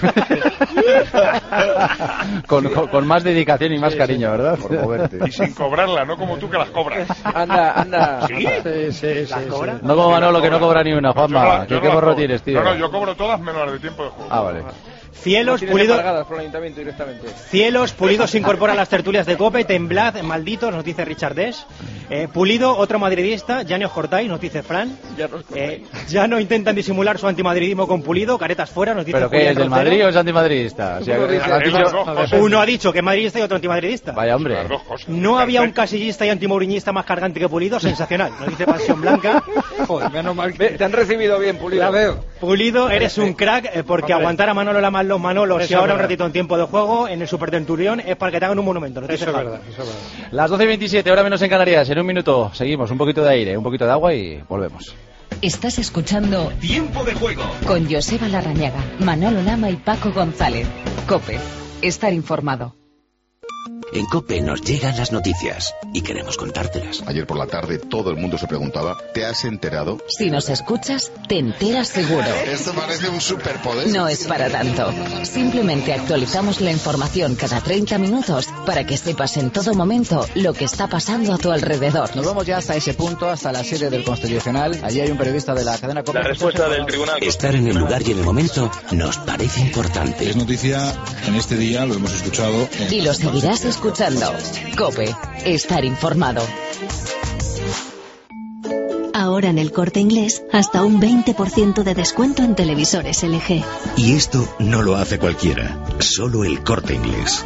con, con, con más dedicación y más cariño, ¿verdad? Por moverte. Y sin cobrarla, no como tú que las cobras. Anda, anda. ¿Sí? Sí, sí, sí, ¿las sí. cobra? No como Manolo, que no cobra ni una, Yo Juanma. la- yo ¿Qué, no qué las morro cobro. tienes, tío? No, no, yo cobro todas menos las de tiempo de juego. Ah, vale. Cielos, Tienes Pulido, embargadas por el ayuntamiento directamente. Cielos, Pulido se incorpora a las tertulias de Cope, Temblad, malditos, nos dice Richard Des. Eh, Pulido, otro madridista, Janio Cortay, nos dice Fran. Ya nos Eh, ya no intentan disimular su antimadridismo con Pulido, caretas fuera, nos dice ¿Pero qué Julián es, del Rocero. Madrid o es antimadridista? O sea, Uno dice- ¿has Es dicho- las dos cosas. Uno ha dicho que es madridista y otro antimadridista. Vaya hombre. Las dos cosas. No había un Perfecto. casillista y antimourinista más cargante que Pulido, sensacional. Nos dice Pasión Blanca. Joder, menos mal Ve, que... te han recibido bien, Pulido. La veo. Pulido, eres un crack, eh, porque Hombre. aguantar a Manolo Lama los Manolos y Eso es ahora un verdad. ratito en tiempo de juego en el Super Centurión es para que te hagan un monumento. Nos dice Eso es Javi. verdad, eso es verdad. Las doce y veintisiete, hora menos en Canarias. En un minuto seguimos. Un poquito de aire, un poquito de agua y volvemos. Estás escuchando Tiempo de juego. con Joseba Larrañaga, Manolo Lama y Paco González. COPE. Estar informado. En COPE nos llegan las noticias y queremos contártelas. Ayer por la tarde todo el mundo se preguntaba, ¿te has enterado? Si nos escuchas, te enteras seguro. Esto parece un superpoder. No es para tanto. Simplemente actualizamos la información cada treinta minutos para que sepas en todo momento lo que está pasando a tu alrededor. Nos vamos ya hasta ese punto, hasta la sede del Constitucional. Allí hay un periodista de la cadena COPE. La respuesta del tribunal. Estar en el lugar y en el momento nos parece importante. Es noticia en este día, lo hemos escuchado. en- Y lo seguirás escuchando. COPE. Estar informado. Ahora en el Corte Inglés, hasta un veinte por ciento de descuento en televisores L G. Y esto no lo hace cualquiera, solo el Corte Inglés.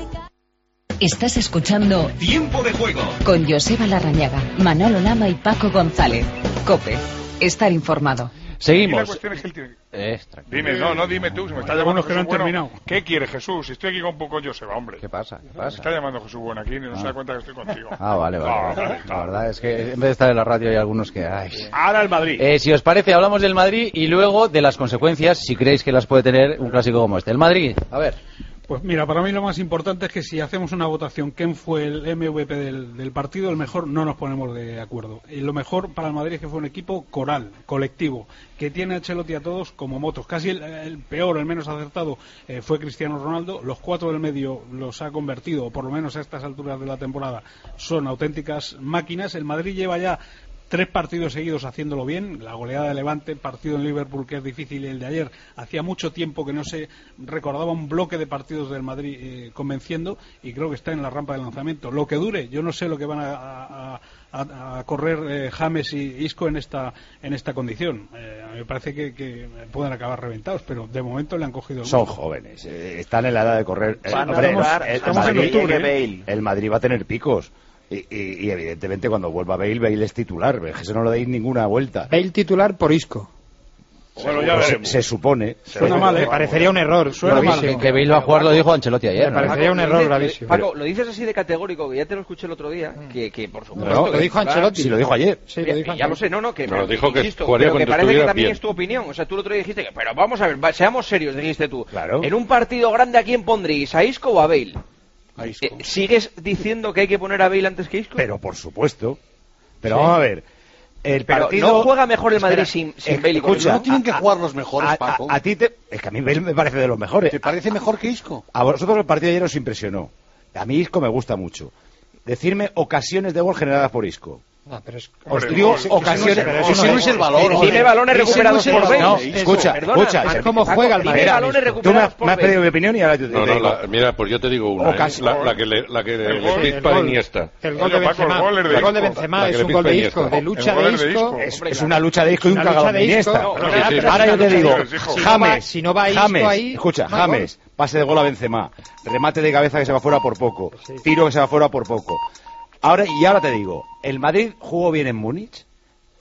Estás escuchando Tiempo de juego. con Joseba Larrañaga, Manolo Lama y Paco González. COPE. Estar informado. Y la Seguimos. cuestión es que él tiene... Eh, tranquilo. Dime, no, no, dime tú, si me está Hay llamando algunos que no Jesús han Bueno. terminado. ¿Qué quiere Jesús? Si estoy aquí con poco Joseba, hombre. ¿Qué pasa? ¿Qué Me pasa? está llamando Jesús Bueno aquí y no se da cuenta que estoy contigo. Ah, vale, vale. Ah, vale. vale, La vale. verdad es que en vez de estar en la radio hay algunos que... Ay. Ahora el Madrid. Eh, si os parece, hablamos del Madrid y luego de las consecuencias, si creéis que las puede tener un clásico como este. El Madrid, a ver. Pues mira, para mí lo más importante es que si hacemos una votación, ¿quién fue el M V P del, del partido? El mejor, no nos ponemos de acuerdo. Y lo mejor para el Madrid es que fue un equipo coral, colectivo, que tiene a Ancelotti a todos como motos. Casi el, el peor, el menos acertado, eh, fue Cristiano Ronaldo. Los cuatro del medio los ha convertido, o por lo menos a estas alturas de la temporada, son auténticas máquinas. El Madrid lleva ya tres partidos seguidos haciéndolo bien, la goleada de Levante, partido en Liverpool que es difícil, y el de ayer, hacía mucho tiempo que no se recordaba un bloque de partidos del Madrid eh, convenciendo, y creo que está en la rampa de lanzamiento. Lo que dure, yo no sé lo que van a, a, a, a correr eh, James y Isco en esta en esta condición. Eh, a mí me parece que, que pueden acabar reventados, pero de momento le han cogido el Son gusto. jóvenes, eh, están en la edad de correr. Eh, Van a hombre, durar, el, estamos en Madrid, octubre, ¿eh? el Madrid va a tener picos. Y, y- y evidentemente cuando vuelva Bale, Bale es titular. Eso no le deis ninguna vuelta. Bale titular por Isco. Bueno, ya Pues se, veremos. se supone. Suena mal, ¿eh? Me parecería un error. Suena mal. gravísimo. Que, que Bale va a jugar, lo dijo Ancelotti ayer. Me ¿no? parecería un Paco, error lo dices- gravísimo. Paco, lo dices así de categórico, que ya te lo escuché el otro día, que, que por supuesto... No, que lo dijo titular- Ancelotti. Si lo dijo ayer. Sí, lo Ya, dijo ya lo Ancelotti. sé, no, no, que No, pero, dijo que insisto, jugaría pero que cuando parece que estuviera también bien. es tu opinión. O sea, tú el otro día dijiste que, pero vamos a ver, va- seamos serios, dijiste tú. Claro. En un partido grande, ¿a quién pondréis? ¿A Isco o a Bale? A Isco. Eh, ¿Sigues diciendo que hay que poner a Bale antes que Isco? Pero por supuesto. Pero Sí. vamos a ver. El Pero partido... no juega mejor el Madrid Espera, sin, sin eh, Bale y con escucha, Isco. No tienen que a- jugar los mejores, a, a- Paco. a ti te... Es que a mí Bale me parece de los mejores. ¿Te parece mejor que Isco? A vosotros el partido de ayer os impresionó. A mí Isco me gusta mucho. Decirme ocasiones de gol generadas por Isco. Ah, pero es... Os Hombre, digo gol, ocasiones... pero Ese eso no no es es el valor. Dime joder. balones Ese recuperados no es el por valor. Bale. No, escucha, Perdona, escucha. es se- como Paco, juega el dime Madrid. balones Tú me, recuperados por me has Bale. pedido mi opinión y ahora yo te No, no, digo. la- mira, pues yo te digo una, ¿eh? Ocasi- la, la que le, la que El le gol, crispa el a gol. Iniesta. El gol de Oye, Paco, el Benzema, gol es de el gol de Isco. Benzema La que es le un gol de pispa Isco, Iniesta. de lucha El gol de es de Isco. Isco. Es, es una lucha de Isco y un Una cagado lucha de de Iniesta. Isco. No, No, sí, ya, sí, pero Ahora es yo una te lucha digo, de Isco. Isco. Si no James, va- si no va Isco James, ahí, escucha, no hay gol. James, pase de gol a Benzema, remate de cabeza que se va fuera por poco, Sí. tiro que se va fuera por poco. Ahora y ahora te digo, el Madrid jugó bien en Múnich.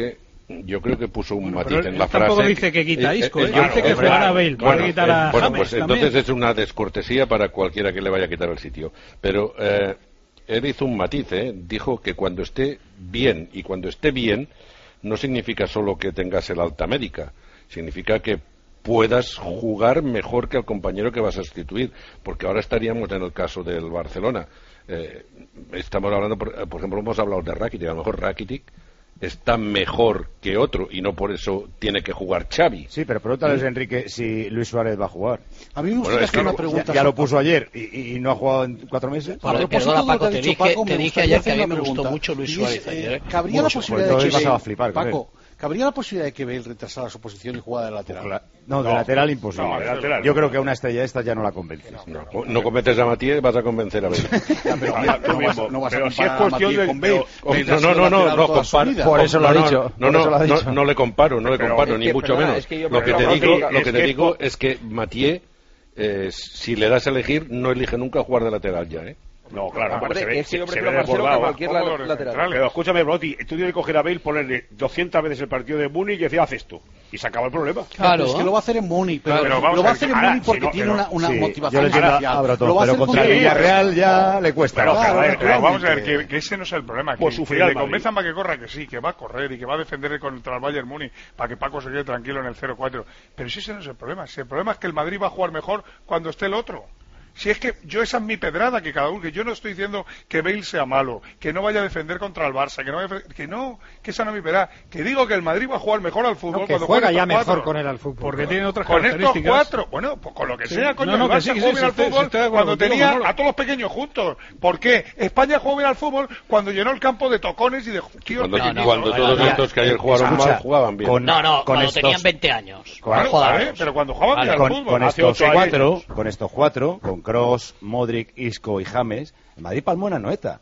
que yo creo que puso un bueno, matiz en la tampoco frase. dice que quita Isco, eh, eh, eh, dice que jugara Bale, bueno, para quitar a eh, bueno, James pues también. entonces es una descortesía para cualquiera que le vaya a quitar el sitio. Pero eh, él hizo un matiz, ¿eh? Dijo que cuando esté bien, y cuando esté bien no significa solo que tengas el alta médica, significa que puedas jugar mejor que el compañero que vas a sustituir, porque ahora estaríamos en el caso del Barcelona. Eh, estamos hablando, por, por ejemplo, hemos hablado de Rakitic, a lo mejor Rakitic está mejor que otro y no por eso tiene que jugar Xavi. Sí, pero pregúntales, ¿sí? Enrique, si Luis Suárez va a jugar. A mí me gustaría hacer una pregunta. Ya, ya lo puso ayer y, y no ha jugado en cuatro meses. Vale, perdona, Paco, te dije, Paco, te dije ayer que a mí me gustó mucho Luis Suárez ayer. ¿eh? ¿Cabría Mucho, la posibilidad de que vas a flipar, Paco, ¿cabría la posibilidad de que Bale retrasara su posición y jugara de lateral? Pues la, no, de no, lateral imposible. No, de lateral, Yo no, creo no. que a una estrella esta ya no la convences. No, no, no convences a Matías, vas a convencer a Bale. Ya, pero no, no, vas, no vas pero a si es cuestión de... con Bale. Bale no, no, no, no, no comparo. Por eso lo ha dicho. No, no, no, no le comparo, no le comparo, ni mucho menos. Lo que te digo, lo que te digo es que Matías, si le das a elegir, no elige nunca jugar de lateral ya, ¿eh? No, claro, Hombre, se ve, es que yo se prefiero ve a Marcelo que a cualquier la, lateral. Pero escúchame, Broti, tú tienes que coger a Bale, ponerle doscientas veces el partido de Múnich y decir, haz esto. Y se acaba el problema. Claro. Es que lo va a hacer en Múnich, pero, pero lo va a hacer en Múnich porque si no, tiene pero, una, una sí, motivación especial. Lo va a hacer pero contra el Villarreal ya le cuesta. Pero, claro, pero, pero vamos a ver, que, que, que ese no es el problema. Pues que, que le convenzan para que corra, que sí, que va a correr y que va a defender contra el Bayern Múnich para que Paco se quede tranquilo en el cero cuatro. Pero si ese no es el problema. Si el problema es que el Madrid va a jugar mejor cuando esté el otro. Si es que yo esa es mi pedrada, que cada uno, que yo no estoy diciendo que Bale sea malo, que no vaya a defender contra el Barça, que no vaya a, que no, que esa no es mi pedrada, que digo que el Madrid va a jugar mejor al fútbol no, que cuando juega ya mejor cuatro. Con él al fútbol. Porque tiene otras con características. Con estos cuatro, bueno, pues con lo que sí. sea, coño, no, no, el Barça sí, juega sí, bien sí, al fútbol sí, cuando tenía contigo, a todos los pequeños juntos. ¿Por qué? España jugó bien al fútbol cuando llenó el campo de tocones y de tíos cuando, pequeñitos. Cuando no, todos estos que ayer jugaron mal jugaban bien. Con, no, no, cuando estos, tenían veinte años. Claro, vale, pero cuando jugaban vale, bien con, al fútbol. Con estos cuatro, con estos cuatro, con Kroos, Modric, Isco y James, el Madrid palmó una noeta.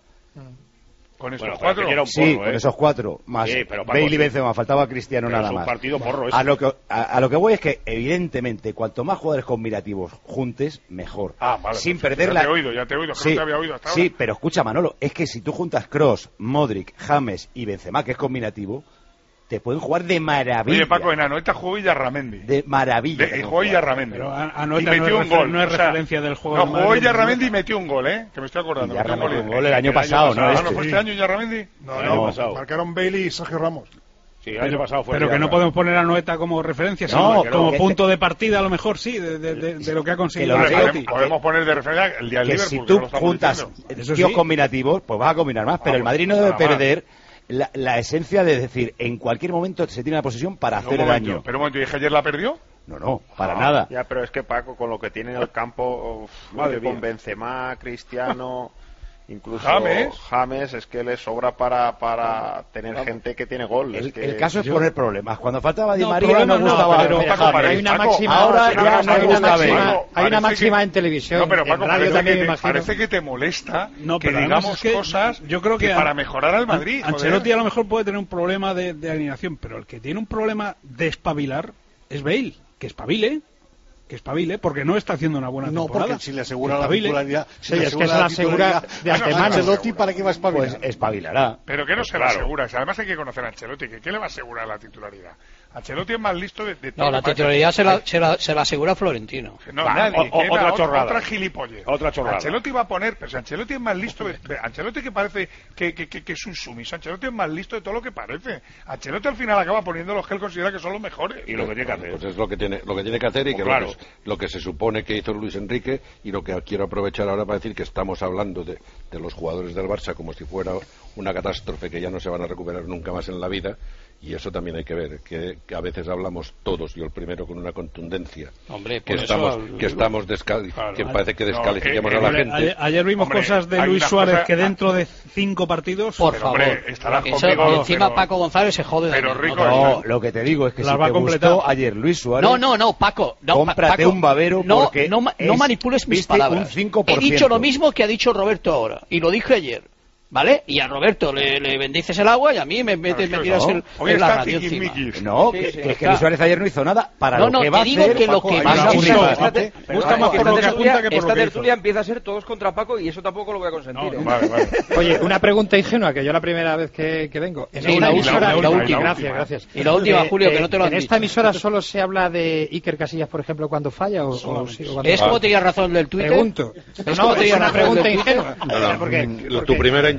Con esos bueno, cuatro. Porro, sí, ¿eh? Con esos cuatro. Más sí, Bale y Benzema, faltaba Cristiano pero nada es un más. Partido porro a, lo que, a, a lo que voy es que, evidentemente, cuanto más jugadores combinativos juntes, mejor. Ah, vale. Sin Pues, perder ya la... te he oído, ya te he oído, que sí, no te había oído hasta sí, ahora. pero escucha, Manolo, es que si tú juntas Kroos, Modric, James y Benzema, que es combinativo, te pueden jugar de maravilla. Oye, Paco, en Anoeta jugó Villarramendi. De maravilla. De, y jugó Villarramendi. Pero Anoeta y metió no un gol. No es o sea, referencia del juego. No, jugó Villarramendi y metió un gol, ¿eh? Que me estoy acordando. Metió un gol, el, un gol el año pasado, ¿no? ¿No fue este año Villarramendi? No, no, no. Marcaron Bailey y Sergio Ramos. Sí, el año pasado fue. Pero que no podemos poner a Anoeta como referencia, sino no, como punto de partida, a lo mejor sí, de, de, de, de lo que ha conseguido. Que lo podemos, podemos poner de referencia el día del Liverpool. Si tú juntas tíos sí. combinativos, pues vas a combinar más, pero ah, el Madrid no debe perder. La, la esencia de decir, en cualquier momento se tiene la posesión para pero hacer momento, daño. Pero un momento, ¿y dije ayer la perdió? No, no, para ah, nada. Ya, pero es que Paco, con lo que tiene en el campo, uf, madre con Benzema, Cristiano, incluso James. James, es que le sobra para, para tener Vamos. gente que tiene gol. El, es que el caso es yo... poner problemas. Cuando faltaba Di no, María no gustaba. No, pero, Paco, hay una máxima. Ahora ya no gusta ver. Hay una máxima que, en televisión. No, pero Paco, en radio parece, también que te, me imagino. parece que te molesta no, que digamos es que cosas yo creo que, que a, para mejorar al Madrid. Ancelotti a lo mejor puede tener un problema de, de alineación, pero el que tiene un problema de espabilar es Bale, que espabile. Que espabile, porque no está haciendo una buena no, temporada. No, porque si le asegura la titularidad... Sí, es que se la asegura de antemano. Ancelotti, ¿para qué va a espabilar? Pues espabilará. Pero que no pues se claro. la asegura. Además hay que conocer a Ancelotti. ¿Que ¿Qué le va a asegurar la titularidad? Ancelotti es más listo de, de todo. No, la titularidad se la, se, la, se la asegura Florentino. No, va, nadie. O, o, otra chorrada. Otra gilipollez. Otra chorrada. Ancelotti va a poner... Pero si Ancelotti es más listo... De, de, Ancelotti que parece que, que, que, que es un sumiso. Ancelotti es más listo de todo lo que parece. Ancelotti al final acaba poniendo los que él considera que son los mejores. Y lo que tiene que hacer. Pues es lo que tiene, lo que, tiene que hacer y que, pues claro. lo, que es, lo que se supone que hizo Luis Enrique, y lo que quiero aprovechar ahora para decir que estamos hablando de, de los jugadores del Barça como si fuera una catástrofe que ya no se van a recuperar nunca más en la vida. Y eso también hay que ver, que, que a veces hablamos todos, yo el primero con una contundencia, Hombre, que, eso, estamos, al... que estamos descali claro, que parece que descalifiquemos no, a la ayer, gente. Ayer, ayer vimos hombre, cosas de Luis Suárez cosas... que dentro de cinco partidos... Por pero, favor, hombre, estarás eso, conmigo, encima pero... Paco González se jode. Pero de Rico, no, lo que te digo es que si te gustó ayer Luis Suárez... No, no, no, Paco. No, cómprate Paco, un babero no, porque no, no, no manipules mis palabras. Un cinco por ciento. He dicho lo mismo que ha dicho Roberto ahora, y lo dije ayer. ¿Vale? Y a Roberto le, le bendices el agua y a mí me, me, me, me tiras el, Hoy en la está radio encima. No, sí, que, sí, que, que Luis Suárez ayer no hizo nada para no, lo no, que va a digo hacer. Que lo Paco, que más esta, esta, esta, te, gusta más por lo que tertulia, que por esta lo tertulia empieza a ser todos contra Paco y eso tampoco lo voy a consentir. No, ¿eh? vale, vale. Oye, una pregunta ingenua, que yo la primera vez que, que vengo. En sí, esta la, emisora, última, la, la última. Gracias, gracias. Y la última, Julio, eh, que no te lo han En dicho. esta emisora solo se habla de Iker Casillas, por ejemplo, cuando falla o, o, sí, o ¿Es como tenías razón del Twitter? Pregunto. ¿Es como tenías una razón pregunta del ingenua. No, no, porque, tu porque... primera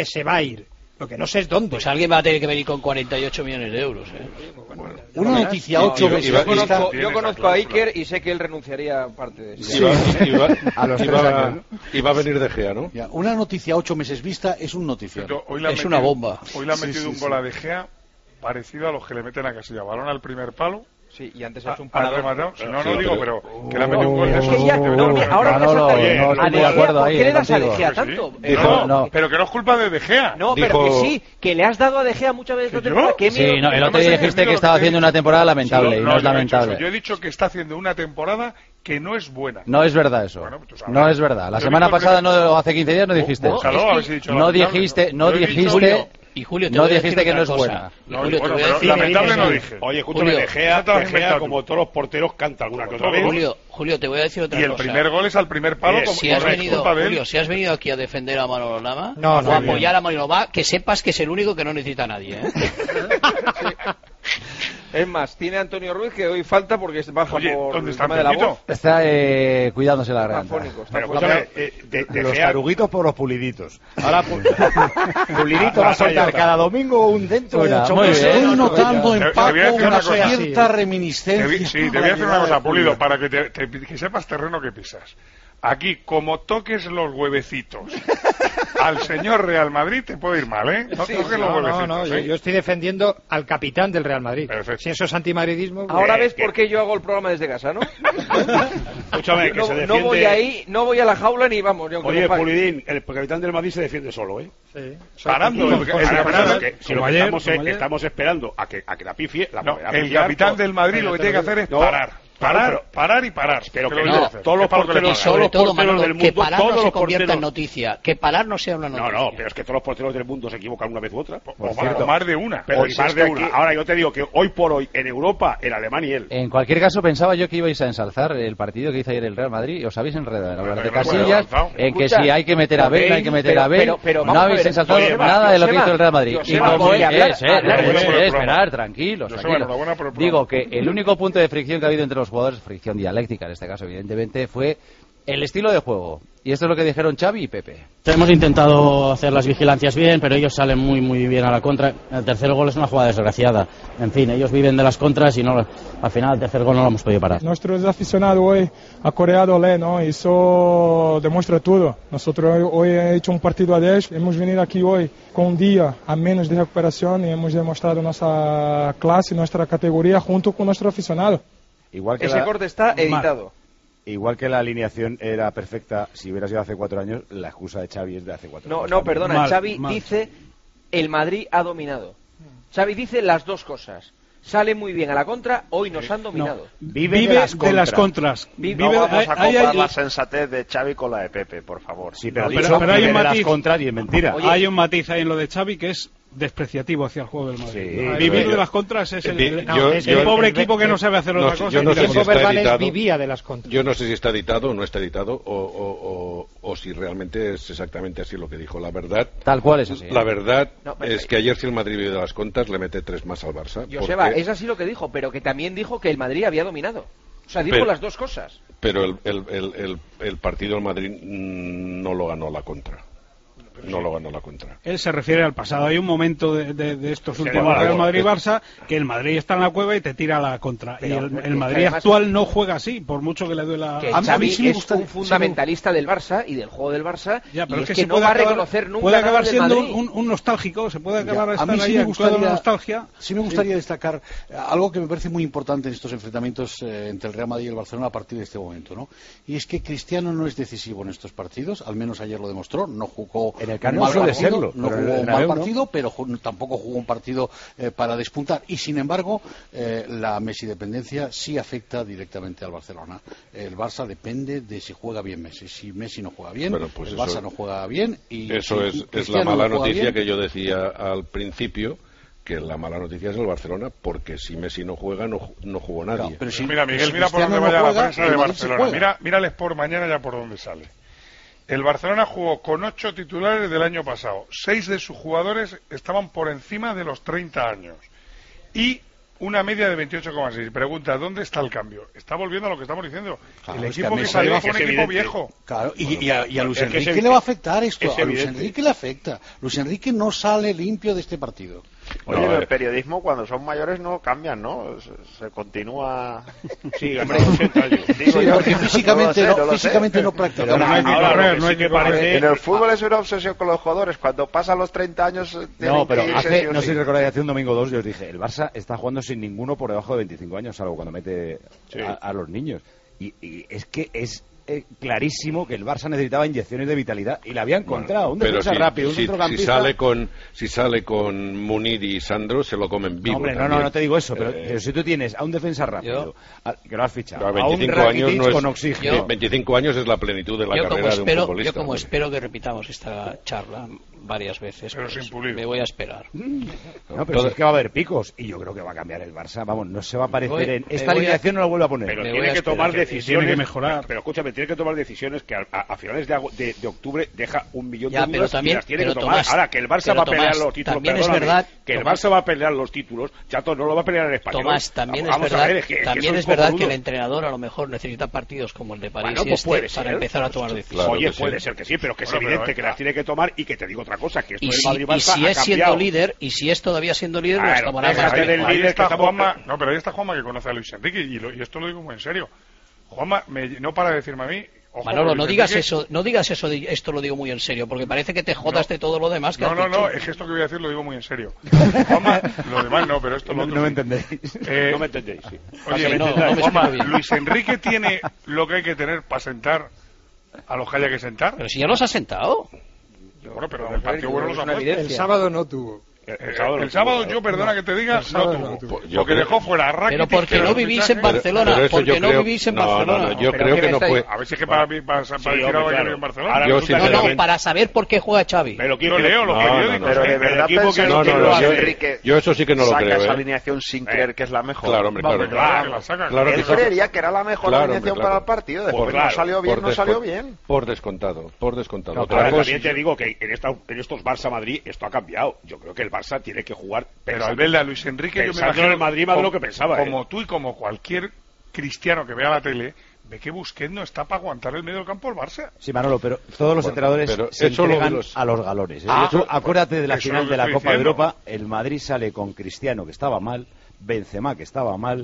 que se va a ir. Lo que no sé es dónde. Pues alguien va a tener que venir con cuarenta y ocho millones de euros. ¿eh? Bueno, una noticia ocho no, veces. Yo, conozco, yo conozco a Iker y sé que él renunciaría a parte de eso. Y va, y va, a los y va, y va a venir De Gea, ¿no? Ya, una noticia ocho meses vista es un noticiero. Es metido, una bomba. Hoy le ha sí, metido sí, un sí. gol a De Gea parecido a los que le meten a Casilla. Balón al primer palo. Sí, y antes ha hecho un Ha parador. rematado. Si no, Sí, no digo, pero- pero que le ha metido un gol de Es esos. que ya, no, no, que ahora no, no, Oye, no, a estoy De de Gea, acuerdo ¿por ahí, qué le das a contigo. De Gea Sí, tanto? Eh, dijo- no, no. Pero que no es culpa de De Gea. No, Dijo- pero que sí, que le has dado a De Gea muchas veces. ¿Que la yo? temporada, que Sí, miedo- no, el no otro me día has dijiste entendido que lo estaba que te he haciendo dicho. una temporada lamentable Sí, y no, no es yo no he dicho lamentable. eso. Yo he dicho que está haciendo una temporada que no es buena. No es verdad eso. Bueno, pues tú sabes. No es verdad. La Yo he semana visto el pasada, primer- no hace quince días, no dijiste Búscalo, eso. a ver si he dicho No lamentable, dijiste, no Yo he dicho- dijiste, Y Julio, te no voy a dijiste decir que no otra es cosa. buena. Y Julio, te voy a decir lamentable no que- dije. Oye, escúchame, Julio, De Gea, no te vas a De Gea, inventar tú. como todos los porteros, canta alguna que otra vez. Julio, Julio, te voy a decir otra Y el cosa. primer gol es al primer palo. Eh, como si has correcto, venido, culpa de él. Julio, si has venido aquí a defender a Manolo Lama No, o no, a bien. apoyar a Manolo Lama, que sepas que es el único que no necesita a nadie. ¿eh? Es más, tiene Antonio Ruiz que hoy falta porque baja Oye, por ¿dónde el está tema de la Peñito? voz. Está eh, cuidándose la garganta. Afónico, está Pero afónico. escúchame, eh, de, de Los Gea- taruguitos por los puliditos. Ahora, pu- Pulidito va a soltar cada domingo un dentro Fuera, de ocho muy meses. bien. Estoy notando Te- en te Paco voy a decir una una cosa. cierta Te reminiscencia. vi- sí, te voy a decir una cosa, Pulido, para que, te, te- que sepas terreno que pisas. Aquí, como toques los huevecitos al señor Real Madrid, te puede ir mal, ¿eh? No Sí, toques los no, huevecitos. no, no, yo, ¿eh? yo estoy defendiendo al capitán del Real Madrid. Perfecto. Si eso es antimadridismo... pues- Ahora Eh, ves que- por qué yo hago el programa desde casa, ¿no? Escúchame, que no, se no defiende... voy ahí, no voy a la jaula ni vamos. Ni aunque Oye, me paguen. Pulidín, el capitán del Madrid se defiende solo, ¿eh? Sí. Parando, Con- el- con- el ahora, capitán- pero que si lo como que ayer, estamos, como es- ayer. estamos esperando a que, a que la pifie, la No, a el pillar capitán todo. del Madrid lo que tiene que hacer es No, parar. Parar, pero- parar y parar. Pero Que que lo no, tiene hacer. todos los Que para lo que le porteros- Y pagan. sobre los todo, porteros Manolo, del que mundo, parar todos no se los convierta en porteros- noticia. Que parar no sea una No, noticia. no, pero es que todos los porteros del mundo se equivocan una vez u otra. O más, o más de una. Pero O y si más es de que una. aquí- Ahora yo te digo que hoy por hoy en Europa, el alemán y él. En cualquier caso, pensaba yo que ibais a ensalzar el partido que hizo ayer el Real Madrid y os habéis enredado en hablar de Pero no Casillas, hemos avanzado. en que Escucha, si hay que meter a Bale, hay que meter pero- a Bale. pero- pero No vamos a habéis ver, ensalzado Joseba, nada de lo que Joseba, hizo el Real Madrid. Joseba, Y como voy a hablar- es, eh, hablar- es, Enhorabuena por el es, programa. esperar, tranquilos, Joseba, tranquilos. enhorabuena por el programa. Digo que el único punto de fricción que ha habido entre los jugadores, fricción dialéctica en este caso, evidentemente, fue el estilo de juego. Y esto es lo que dijeron Xavi y Pepe. Hemos intentado hacer las vigilancias bien, pero ellos salen muy muy bien a la contra. El tercer gol es una jugada desgraciada. En fin, ellos viven de las contras y no, al final el tercer gol no lo hemos podido parar. Nuestros aficionados hoy han coreado le, ¿no? Eso demuestra todo. Nosotros hoy, hoy hemos hecho un partido a diez, hemos venido aquí hoy con un día a menos de recuperación y hemos demostrado nuestra clase, nuestra categoría junto con nuestro aficionado. Igual que Ese la- corte está editado. Igual que la alineación era perfecta si hubiera sido hace cuatro años, la excusa de Xavi es de hace cuatro No, años. no, perdona, Mal, Xavi mal. dice el Madrid ha dominado. Xavi dice las dos cosas. Sale muy bien a la contra, hoy nos han dominado. Vive, de las contras. Vive- No Vive- vamos a hay- comparar hay- la sensatez de Xavi con la de Pepe, por favor. Sí, pero, Pero- dicho pero hay que un de las matiz. contras y es mentira. Oye, Hay un matiz ahí en lo de Xavi que es despreciativo hacia el juego del Madrid. Sí, Vivir yo- de las contras es el, vi- el- yo- es yo- el pobre el- equipo que no sabe hacer no otra sé- cosa. yo no que sé ir si a Tiempo está verbales editado. vivía de las contras. Yo no sé si está editado o no está editado o, o- o- o si realmente es exactamente así lo que dijo. La verdad, Tal cual es así. la verdad No, pero- es que ayer si el Madrid vive de las contras le mete tres más al Barça. Joseba, porque- es así lo que dijo, pero que también dijo que el Madrid había dominado. O sea, dijo Pero- las dos cosas. Pero el, el- el- el- el partido del Madrid mm, no lo ganó la contra. No lo ganó la contra. Él se refiere al pasado. Hay un momento de, de- de estos Se últimos le va la Real bola. Madrid-Barça que el Madrid está en la cueva y te tira a la contra. Pero, y el, porque el Madrid además- actual no juega así, por mucho que le duela. Que a mí- a Xavi mí sí me es gusta- un fundamentalista del Barça y del juego del Barça Ya, pero y es es que que, se no puede va a acabar- reconocer nunca puede acabar nada del siendo Madrid. un, un nostálgico, se puede acabar Ya, a estar mí sí ahí me anclado en gustaría, la nostalgia. sí me gustaría destacar eh, algo que me parece muy importante en estos enfrentamientos eh, entre el Real Madrid y el Barcelona a partir de este momento, ¿no? Y es que Cristiano no es decisivo en estos partidos, al menos ayer lo demostró, no jugó En el un Camp Nou mal suele partido, serlo, no pero en jugó el un mal Bernabéu no. partido, pero ju- tampoco jugó un partido eh, para despuntar. Y sin embargo, eh, la Messi dependencia sí afecta directamente al Barcelona. El Barça depende de si juega bien Messi. Si Messi no juega bien, Bueno, pues el eso- Barça no juega bien. Y Eso si es, es la Cristiano mala no juega noticia bien, que yo decía al principio, que la mala noticia es el Barcelona, porque si Messi no juega, no, ju- no jugó nadie. Claro, pero si- Mira, Miguel, si mira por Cristiano dónde no vaya juega, la prensa el de Madrid sí Barcelona. juega. Mira, mira el Sport mañana ya por dónde sale. El Barcelona jugó con ocho titulares del año pasado. Seis de sus jugadores estaban por encima de los treinta años. Y una media de veintiocho coma seis. Pregunta, ¿dónde está el cambio? Está volviendo a lo que estamos diciendo. Claro, el es que equipo a que Messi salió le fue un es equipo evidente. viejo. Claro, y, Bueno, y a, y a Luis es que es Enrique evidente. le va a afectar esto. Es A Luis evidente. Enrique le afecta. Luis Enrique no sale limpio de este partido. Oye, No, en el eh. periodismo cuando son mayores no cambian, ¿no? Se, se continúa... Sí, hasta los ochenta años. Digo Sí, yo, porque físicamente lo no, sé, lo sé. físicamente no practica. Ahora no hay que Ahora, correr, lo que no hay sí que que correr. parece- En el fútbol es una obsesión con los jugadores. Cuando pasan los treinta años... eh, tienen No, pero que irse sí hace, o no sí. sé si recordáis, hace un domingo dos yo os dije, el Barça está jugando sin ninguno por debajo de veinticinco años, salvo cuando mete Sí. a, a los niños. Y, y es que es eh, clarísimo que el Barça necesitaba inyecciones de vitalidad y la había encontrado. Bueno, un defensa si, rápido, un si, centrocampista. Si sale con si sale con Munir y Sandro, se lo comen vivo. No, hombre, no, no, no te digo eso, pero, eh, pero si tú tienes a un defensa rápido, a, que lo has fichado, a, veinticinco a un años no es, con oxígeno. Yo, veinticinco años es la plenitud de la yo carrera espero, de un futbolista. Yo como espero que repitamos esta charla varias veces, pero pues, sin pulir. Me voy a esperar. No, pero si es que va a haber picos y yo creo que va a cambiar el Barça. Vamos, no se va a parecer voy, en esta alineación, no la vuelve a poner. Pero me tiene que tomar decisiones, tiene que mejorar. Pero escúchame, tiene que tomar decisiones que a, a, a finales de, de, de octubre deja un millón ya, de pero dudas también, y las tiene pero que tomar. Tomás, Ahora que el Barça va a pelear Tomás, los títulos, también es perdóname, verdad, que el Tomás, Barça va a pelear los títulos, Chato no lo va a pelear en español. Tomás, también Vamos es verdad, ver, es que, también es, es verdad que el entrenador a lo mejor necesita partidos como el de París bueno, y pues este puede ser, para empezar a tomar pues, decisiones. Claro Oye, sí. puede ser que sí, pero que es bueno, evidente pero, que las tiene que tomar y que te digo otra cosa, que esto y del si, Madrid-Barça y si ha es cambiado. siendo líder, y si es todavía siendo líder, Claro, los tomará déjate más. del Ahí líder está que estamos- Juanma, no, pero ahí está Juanma que conoce a Luis Enrique y, lo, y esto lo digo muy en serio. Juanma me, no para de decirme a mí. Ojo, Manolo, no Luis digas Enrique, eso, no digas eso, de, esto lo digo muy en serio, porque parece que te jodas No. de todo lo demás que No, has no, dicho. no, es que esto que voy a decir lo digo muy en serio. Juanma, lo demás no, pero esto lo No, otro no me sí. entendéis. Eh, No me entendéis, sí. Oye, Ok, no, no, no me Juanma, explico bien. Luis Enrique tiene lo que hay que tener para sentar a los que haya que sentar. Pero si ya los has sentado. Bueno, pero del partido bueno los ha puesto. El sábado no tuvo. El, el sábado, el sábado yo, perdona que te diga, el sábado no no tuvo. tuvo. Yo Porque creo- dejó fuera a Rakitic. Pero porque que no los vivís fichajes- en Barcelona, pero eso porque yo no creo- vivís en no, no, Barcelona. no, yo Pero creo ¿qué que me no estáis- fue. A ver si es que para, mí- para, para Sí, decir hombre, algo que claro. vive en Barcelona. Ahora Yo resulta No, que no, también- para saber por qué juega Xavi. Pero ¿quién Yo cree- leo los No, no, periódicos. no, Pero de ¿eh? verdad equipo que pensáis no- que no, Luis no, yo- Enrique yo eso sí que no lo saca creo, esa ¿eh? alineación sin creer que es la mejor. Claro, hombre, claro. Vamos, claro. que la saca. Claro que Él sí. creería que era la mejor Claro, alineación hombre, para claro. el partido. Después Pues no claro, salió bien, Por no salió descon- bien. Por descontado, por descontado. No, Otra ahora cosa- también te digo que en, esta, en estos Barça-Madrid esto ha cambiado. Yo creo que el Barça tiene que jugar. Pero pensando- al verle a Luis Enrique, yo me pensando imagino en el Madrid más de lo como- que pensaba. ¿eh? Como tú y como cualquier cristiano que vea la tele, ve que Busquets no está para aguantar el medio del campo al Barça. Sí, Manolo, pero todos los Bueno, entrenadores pero se eso lo de entregan los- a los galones. ¿eh? Ah, Tú pues, acuérdate de la eso es final lo que de la estoy Copa de diciendo. Europa. El Madrid sale con Cristiano, que estaba mal, Benzema, que estaba mal,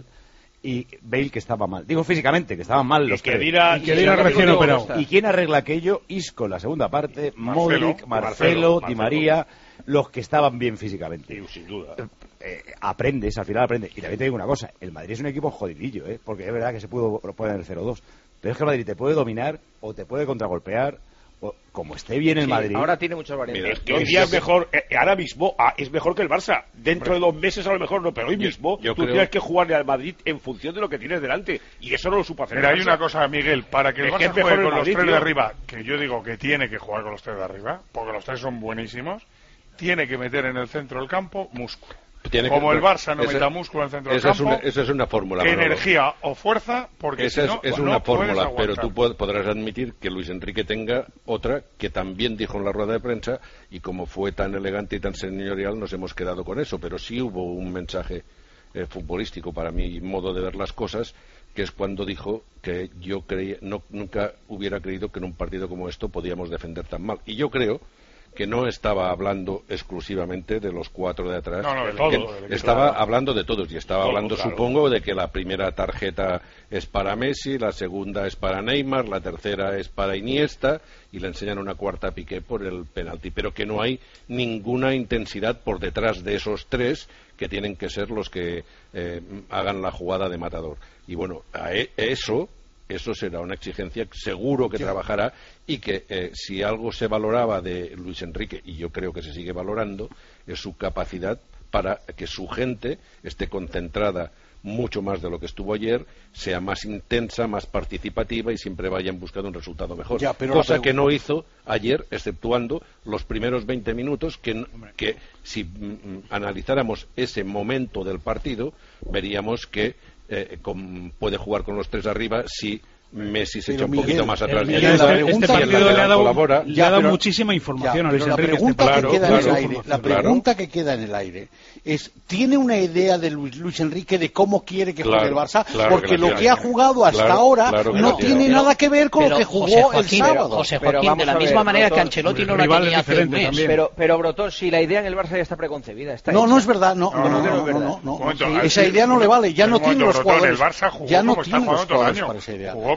y Bale, que estaba mal. Digo físicamente, que estaban mal Y los que tres. dirá- Y que dirá recién operado. ¿Y quién arregla aquello? Isco en la segunda parte, Marcelo, Modric, Marcelo, Marcelo, Di María, los que estaban bien físicamente. Sí, sin duda. Eh, aprendes, al final aprendes. Y también te digo una cosa, el Madrid es un equipo jodidillo, ¿eh? Porque es verdad que se pudo poner el cero dos. Pero es que el Madrid te puede dominar o te puede contragolpear, o como esté bien el Sí, Madrid. ahora tiene muchas variantes. Es que hoy día es mejor, eh, ahora mismo ah, es mejor que el Barça. Dentro de dos meses a lo mejor no, pero hoy mismo yo tú creo- tienes que jugarle al Madrid en función de lo que tienes delante. Y eso no lo supo hacer Mira, el hay Barça. una cosa, Miguel, para que el Es Barça que es mejor juegue el con Madrid, los tres de tío. arriba, que yo digo que tiene que jugar con los tres de arriba, porque los tres son buenísimos, tiene que meter en el centro del campo músculo. Tiene que- Como el Barça no esa- meta músculo en el centro del esa es campo, una- esa es una fórmula, que Manolo. energía o fuerza, porque Esa si es, no, es no una puedes fórmula, pero aguantar. tú pod- podrás admitir que Luis Enrique tenga otra que también dijo en la rueda de prensa y como fue tan elegante y tan señorial nos hemos quedado con eso, pero sí hubo un mensaje eh, futbolístico para mi modo de ver las cosas, que es cuando dijo que yo creía, no, nunca hubiera creído que en un partido como esto podíamos defender tan mal. Y yo creo que no estaba hablando exclusivamente de los cuatro de atrás, No, no, de que todo, del equipo. estaba hablando de todos y estaba Todo, hablando, claro. supongo, de que la primera tarjeta es para Messi, la segunda es para Neymar, la tercera es para Iniesta y le enseñan una cuarta a Piqué por el penalti, pero que no hay ninguna intensidad por detrás de esos tres que tienen que ser los que eh, hagan la jugada de matador. Y bueno, a e- eso eso será una exigencia seguro que trabajará y que eh, si algo se valoraba de Luis Enrique, y yo creo que se sigue valorando, es su capacidad para que su gente esté concentrada mucho más de lo que estuvo ayer, sea más intensa, más participativa y siempre vayan buscando un resultado mejor. Ya, pero cosa la pregu- que no hizo ayer, exceptuando los primeros veinte minutos, que, que si mm, analizáramos ese momento del partido, veríamos que eh, con- puede jugar con los tres arriba si Messi se Pero echa un Miguel, poquito más atrás. Miguel, y ayuda, la Este pregunta- y el partido le ha lateral dado, colabora. le ha dado pero- muchísima información Ya, a Luis pero la Enrique. pregunta, este que partido. queda en el claro, aire, la claro. pregunta que queda en el aire es, ¿tiene una idea de Luis, Luis Enrique de cómo quiere que Claro, juegue el Barça? claro Porque que la lo tiene. que ha jugado hasta Claro, ahora claro que no la tiene. tiene Pero- nada que ver con lo pero que jugó José el Joaquín, sábado. José Pero Joaquín, vamos de la a ver, misma manera que Brotón, Ancelotti no la rivales tenía hace un diferentes mes. también. Pero, pero Brotón, si la idea en el Barça ya está preconcebida, está No, hecha. no es verdad, no, No, no, no, no, no, no, es verdad. no, no, Un momento, no. así- Esa idea no le vale, ya un no tiene momento, los Brotón, jugadores. el Barça jugó Ya no como está tiene los jugando todo el jugadores año. para esa idea. Jugó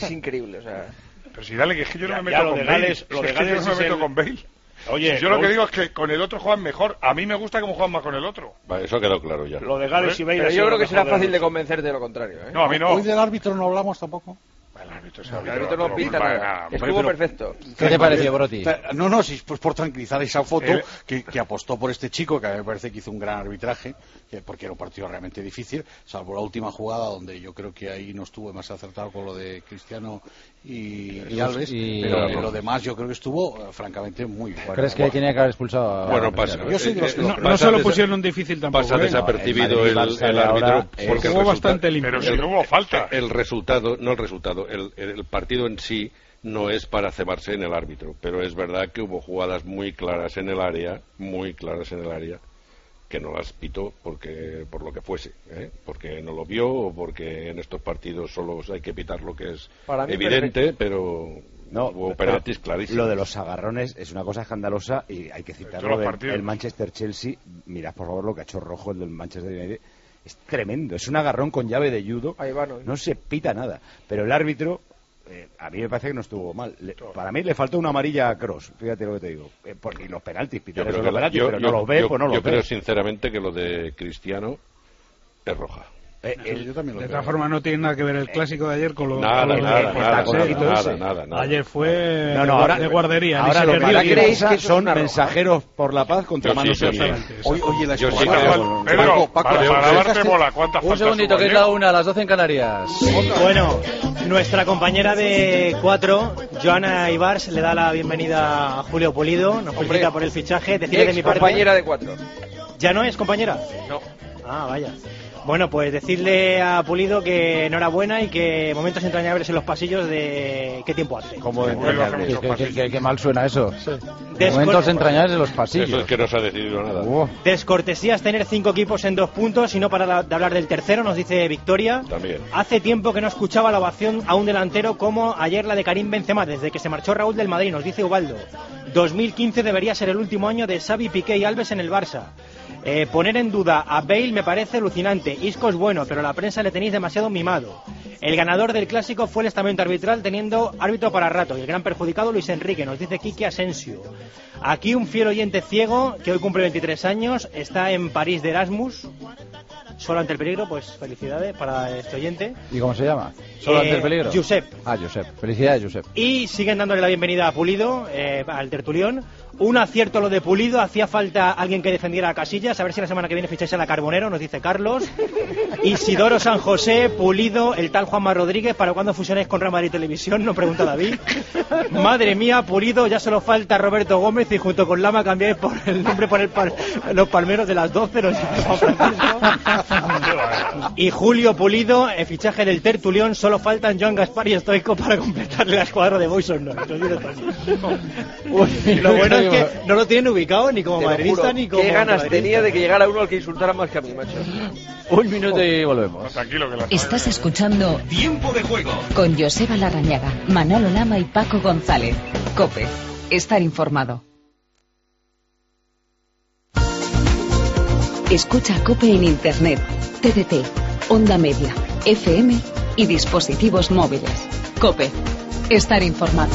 es increíble, o sea... Pero si dale, que es que yo no Ya, me ya, meto lo con de Bale. Gales- Si lo de es que yo Gales no me es meto el- con Bale. Oye, yo lo que Raúl- digo es que con el otro juegan mejor. A mí me gusta cómo juegan más con el otro. Vale, eso ha quedado claro ya. Lo de Gales y Bale Pero ha yo sido creo lo que será mejor de la fácil de noche. convencer de lo contrario, ¿eh? No, a mí no. Hoy del árbitro no hablamos tampoco. El árbitro, El árbitro no pinta nada. Estuvo Pero- perfecto. ¿Qué te pareció, Broti? No, no, sí, pues por tranquilizar esa foto El- que, que apostó por este chico, que a mí me parece que hizo un gran arbitraje, que- porque era un partido realmente difícil, salvo la última jugada donde yo creo que ahí no estuve más acertado con lo de Cristiano y, y Alves, y, pero y, lo demás yo creo que estuvo uh, francamente muy bueno. ¿Crees que tenía que haber expulsado a Bueno, pasa, yo soy de los que no, lo no se lo pusieron difícil tampoco. Pasa ¿eh? desapercibido el, el, el árbitro porque jugó bastante limpio. Pero si no hubo falta. El resultado, no el resultado, el, el partido en sí no es para cebarse en el árbitro, pero es verdad que hubo jugadas muy claras en el área, muy claras en el área, que no las pitó porque por lo que fuese, ¿eh? Porque no lo vio o porque en estos partidos solo hay que pitar lo que es evidente, pero no, hubo penaltis clarísimos. Lo de los agarrones es una cosa escandalosa y hay que citarlo del el Manchester-Chelsea. Mirad por favor lo que ha hecho Rojo el del Manchester United. Es tremendo, es un agarrón con llave de judo. Ahí va, no, no se pita nada, pero el árbitro Eh, a mí me parece que no estuvo mal. Le, para mí le faltó una amarilla a Kroos, fíjate lo que te digo. Eh, porque los penaltis, Peter, yo creo los que penaltis, yo, pero yo, no los ve, yo, pues no los Yo ve. creo sinceramente que lo de Cristiano es roja. Eh, el, yo también lo de todas formas no tiene nada que ver el clásico de ayer con lo nada, con nada, lo, nada, con nada, el nada, ese. nada, nada. Ayer fue no, no, ahora, de guardería. Ahora lo que ahora creéis que son es mensajeros por la paz contra manos sí, sí, sí. Oye, oye, la yo sí creo. Pedro, para, para darte bola, ¿cuántas Un segundito, que es la una, a las doce en Canarias. Bueno, nuestra compañera de cuatro, Joana Ibars, le da la bienvenida a Julio Pulido, nos felicita por el fichaje. Decirle de mi parte. Compañera de cuatro. ¿Ya no es compañera? No. Ah, vaya. Bueno, pues decirle a Pulido que enhorabuena y que momentos entrañables en los pasillos de... ¿Qué tiempo hace? Como de ¿Qué, qué, qué, qué, qué mal suena eso. Sí. Descor... Momentos entrañables en los pasillos. Eso es que no se ha decidido nada. Uh. Descortesías tener cinco equipos en dos puntos y no para de hablar del tercero, nos dice Victoria. También. Hace tiempo que no escuchaba la ovación a un delantero como ayer la de Karim Benzema, desde que se marchó Raúl del Madrid, nos dice Ubaldo. dos mil quince debería ser el último año de Xavi, Piqué y Alves en el Barça. Eh, poner en duda a Bale me parece alucinante. Isco es bueno, pero a la prensa le tenéis demasiado mimado. El ganador del clásico fue el estamento arbitral, teniendo árbitro para rato. Y el gran perjudicado, Luis Enrique, nos dice Quique Asensio. Aquí un fiel oyente ciego, que hoy cumple veintitrés años, está en París de Erasmus. Solo ante el peligro, pues felicidades para este oyente. ¿Y cómo se llama? ¿Solo eh, ante el peligro? Josep. Ah, Josep. Felicidades, Josep. Y siguen dándole la bienvenida a Pulido, eh, al tertulión. Un acierto lo de Pulido, hacía falta alguien que defendiera a Casillas, a ver si la semana que viene ficháis a la Carbonero, nos dice Carlos. Isidoro San José, Pulido, el tal Juanma Rodríguez, ¿para cuándo fusionáis con Real Madrid Televisión? Nos pregunta David. Madre mía, Pulido, ya solo falta Roberto Gómez y junto con Lama cambiáis por el nombre por el pal, los palmeros de las doce, nos dice Juan Francisco. Y Julio Pulido, el fichaje del tertulión, solo faltan Joan Gaspar y Stoico para completarle la escuadra de Boys or Not. Lo bueno es que no lo tienen ubicado ni como madridista ni como... Qué ganas tenía de que llegara uno al que insultara más que a mí, macho. Un minuto y volvemos. Tranquilo, que la Estás escuchando Tiempo de juego con Joseba Larrañaga, Manolo Lama y Paco González. COPE. Estar informado. Escucha COPE en Internet, T D T, Onda Media, F M y dispositivos móviles. COPE. Estar informado.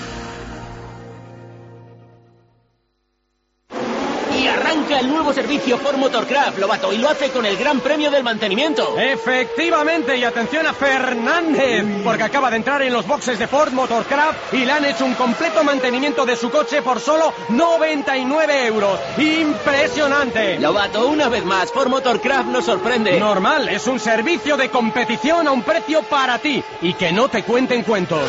El nuevo servicio Ford Motorcraft, Lobato, y lo hace con el gran premio del mantenimiento. Efectivamente, y atención a Fernández, porque acaba de entrar en los boxes de Ford Motorcraft y le han hecho un completo mantenimiento de su coche por solo noventa y nueve euros. ¡Impresionante! Lobato, una vez más, Ford Motorcraft nos sorprende. Normal, es un servicio de competición a un precio para ti y que no te cuenten cuentos.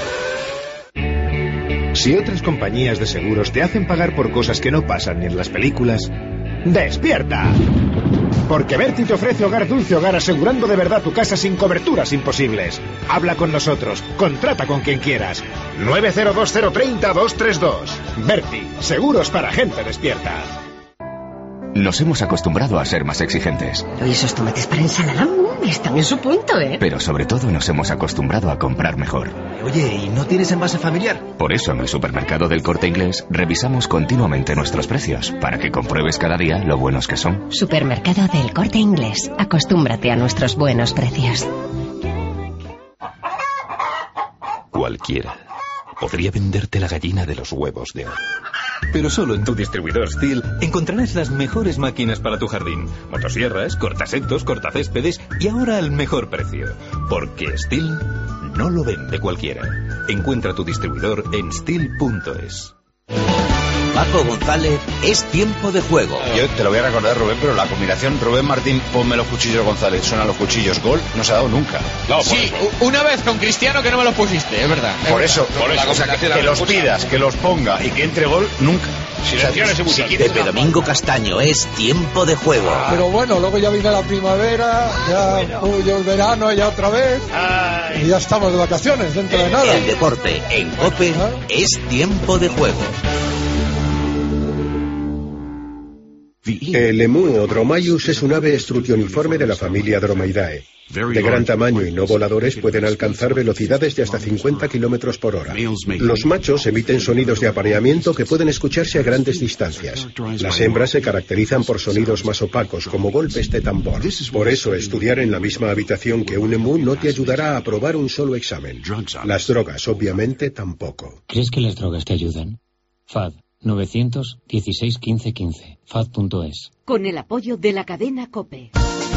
Si otras compañías de seguros te hacen pagar por cosas que no pasan ni en las películas, ¡despierta! Porque Berti te ofrece hogar dulce hogar asegurando de verdad tu casa sin coberturas imposibles. Habla con nosotros, contrata con quien quieras. nueve cero dos cero tres cero dos tres dos. Berti, seguros para gente despierta. Nos hemos acostumbrado a ser más exigentes. ¿Y esos tomates para ensalada? Mm, están en su punto, ¿eh? Pero sobre todo nos hemos acostumbrado a comprar mejor. Oye, ¿y no tienes envase familiar? Por eso en el supermercado del Corte Inglés revisamos continuamente nuestros precios, para que compruebes cada día lo buenos que son. Supermercado del Corte Inglés. Acostúmbrate a nuestros buenos precios. Cualquiera podría venderte la gallina de los huevos de oro. Pero solo en tu distribuidor Stihl encontrarás las mejores máquinas para tu jardín. Motosierras, cortasetos, cortacéspedes y ahora al mejor precio. Porque Stihl no lo vende cualquiera. Encuentra tu distribuidor en stihl punto es. Paco González, es tiempo de juego. Yo te lo voy a recordar, Rubén, pero la combinación Rubén Martín, ponme los cuchillos González, suenan los cuchillos, gol, no se ha dado nunca. No, sí, una vez con Cristiano que no me los pusiste, es verdad. Por es eso, verdad. por eso o sea, que, que los pidas, que los ponga y que entre gol, nunca. O sea, si Pepe Domingo Castaño, es tiempo de juego. Pero bueno, luego ya viene la primavera, ya bueno. el verano, ya otra vez, Ay. y ya estamos de vacaciones dentro de nada. El deporte en COPE ¿Ah? es tiempo de juego. El emú o Dromaeus es un ave estrutioniforme de la familia Dromaeoidae. De gran tamaño y no voladores, pueden alcanzar velocidades de hasta cincuenta kilómetros por hora. Los machos emiten sonidos de apareamiento que pueden escucharse a grandes distancias. Las hembras se caracterizan por sonidos más opacos, como golpes de tambor. Por eso, estudiar en la misma habitación que un emú no te ayudará a aprobar un solo examen. Las drogas, obviamente, tampoco. ¿Crees que las drogas te ayudan? F A D nueve uno seis uno cinco uno cinco. F A D punto es. Con el apoyo de la cadena COPE.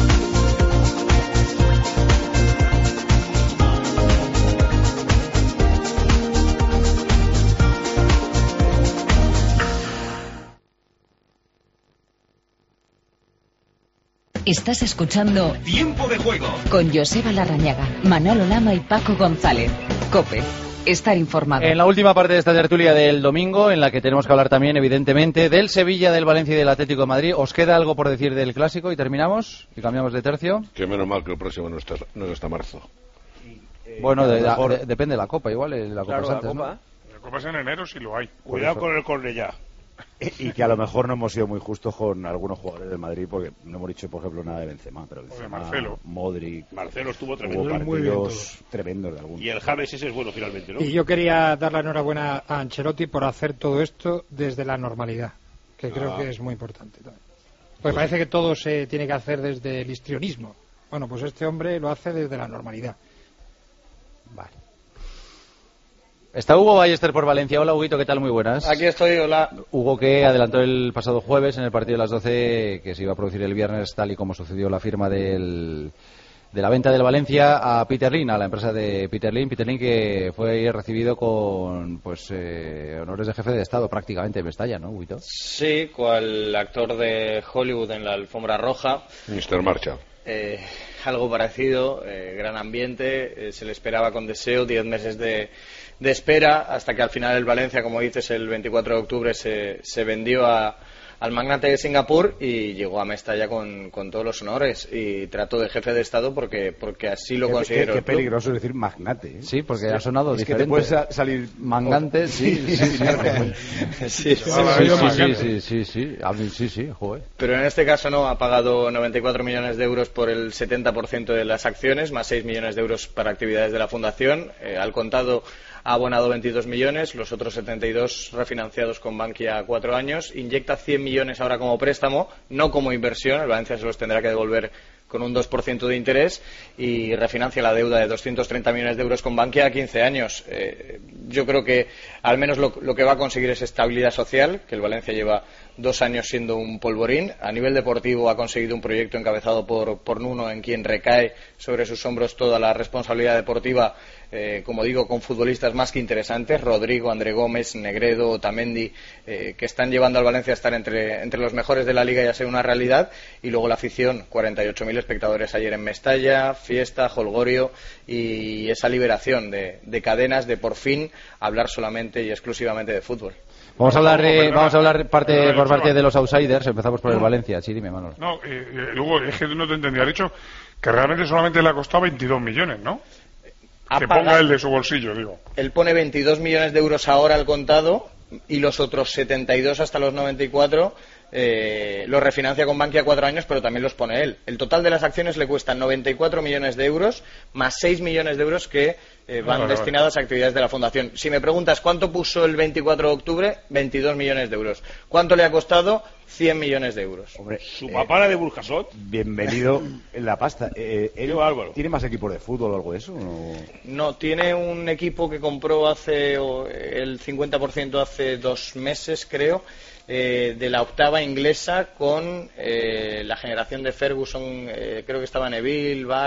Estás escuchando Tiempo de Juego con Joseba Larrañaga, Manolo Lama y Paco González. COPE. Estar informado. En la última parte de esta tertulia del domingo, en la que tenemos que hablar también, evidentemente, del Sevilla, del Valencia y del Atlético de Madrid, ¿os queda algo por decir del Clásico? Y terminamos, y cambiamos de tercio. Que menos mal que el próximo no está, no es hasta marzo. Eh, bueno, de, mejor... de, depende de la Copa, igual, la Copa claro, es antes, la Copa, ¿no? La Copa es en enero, si lo hay. Cuidado con el Cornellá. Y que a lo mejor no hemos sido muy justos con algunos jugadores del Madrid, porque no hemos dicho, por ejemplo, nada de Benzema, pero Benzema, Marcelo, Modric, Marcelo estuvo tremendo, hubo partidos tremendos de algunos. Y el James ese es bueno finalmente, ¿no? Y yo quería dar la enhorabuena a Ancelotti por hacer todo esto desde la normalidad, que creo ah. que es muy importante también. Porque pues parece que todo se tiene que hacer desde el histrionismo. Bueno, pues este hombre lo hace desde la normalidad. Vale. Está Hugo Ballester por Valencia. Hola, Huguito, ¿qué tal? Muy buenas. Aquí estoy, hola. Hugo, que adelantó el pasado jueves en el partido de las doce que se iba a producir el viernes, tal y como sucedió la firma del, de la venta del Valencia a Peter Lim, a la empresa de Peter Lim. Peter Lim que fue recibido con pues eh, honores de jefe de Estado prácticamente en Mestalla, ¿no, Huguito? Sí, cual actor de Hollywood en la alfombra roja. mister Marshall. Eh, algo parecido, eh, gran ambiente, eh, se le esperaba con deseo, diez meses de, de espera, hasta que al final el Valencia, como dices, el veinticuatro de octubre se, se vendió a, al magnate de Singapur y llegó a Mestalla con, con todos los honores y trató de jefe de Estado porque, porque así lo consideró. Qué, qué peligroso decir magnate, ¿eh? Sí, porque sí, ha sonado es diferente. Que te puedes salir mangante, sí, sí, sí, sí, sí, sí, sí, sí, sí, sí, sí, joder. Pero en este caso no, ha pagado noventa y cuatro millones de euros por el setenta por ciento de las acciones, más seis millones de euros para actividades de la fundación. Eh, al contado ha abonado veintidós millones, los otros setenta y dos refinanciados con Bankia a cuatro años. Inyecta cien millones ahora como préstamo, no como inversión. El Valencia se los tendrá que devolver con un dos por ciento de interés y refinancia la deuda de doscientos treinta millones de euros con Bankia a quince años. Eh, yo creo que al menos lo, lo que va a conseguir es estabilidad social, que el Valencia lleva dos años siendo un polvorín. A nivel deportivo ha conseguido un proyecto encabezado por, por Nuno, en quien recae sobre sus hombros toda la responsabilidad deportiva, eh, como digo, con futbolistas más que interesantes, Rodrigo, André Gómez, Negredo, Otamendi, eh, que están llevando al Valencia a estar entre, entre los mejores de la Liga y a ser una realidad. Y luego la afición, cuarenta y ocho mil espectadores ayer en Mestalla, fiesta, jolgorio y esa liberación de, de cadenas de por fin hablar solamente y exclusivamente de fútbol. Vamos a hablar, eh, vamos a hablar parte, por parte de los outsiders. Empezamos por el Valencia. Sí, dime, Manolo. No, eh, eh, Hugo, es que no te entendía. Ha dicho que realmente solamente le ha costado veintidós millones, ¿no? Ha que pagado, ponga el de su bolsillo, digo. Él pone veintidós millones de euros ahora al contado y los otros setenta y dos hasta los noventa y cuatro eh, los refinancia con Bankia a cuatro años, pero también los pone él. El total de las acciones le cuesta noventa y cuatro millones de euros más seis millones de euros que eh, van vale, destinados vale. a actividades de la fundación. Si me preguntas cuánto puso el veinticuatro de octubre, veintidós millones de euros. ¿Cuánto le ha costado? cien millones de euros. Hombre, su papá era de Burjasot. Bienvenido en la pasta. Eh, ¿él tiene más equipos de fútbol o algo de eso? ¿O? No, tiene un equipo que compró hace el cincuenta por ciento hace dos meses, creo, eh, de la octava inglesa con eh, la generación de Ferguson. Eh, creo que estaba Neville, Bat,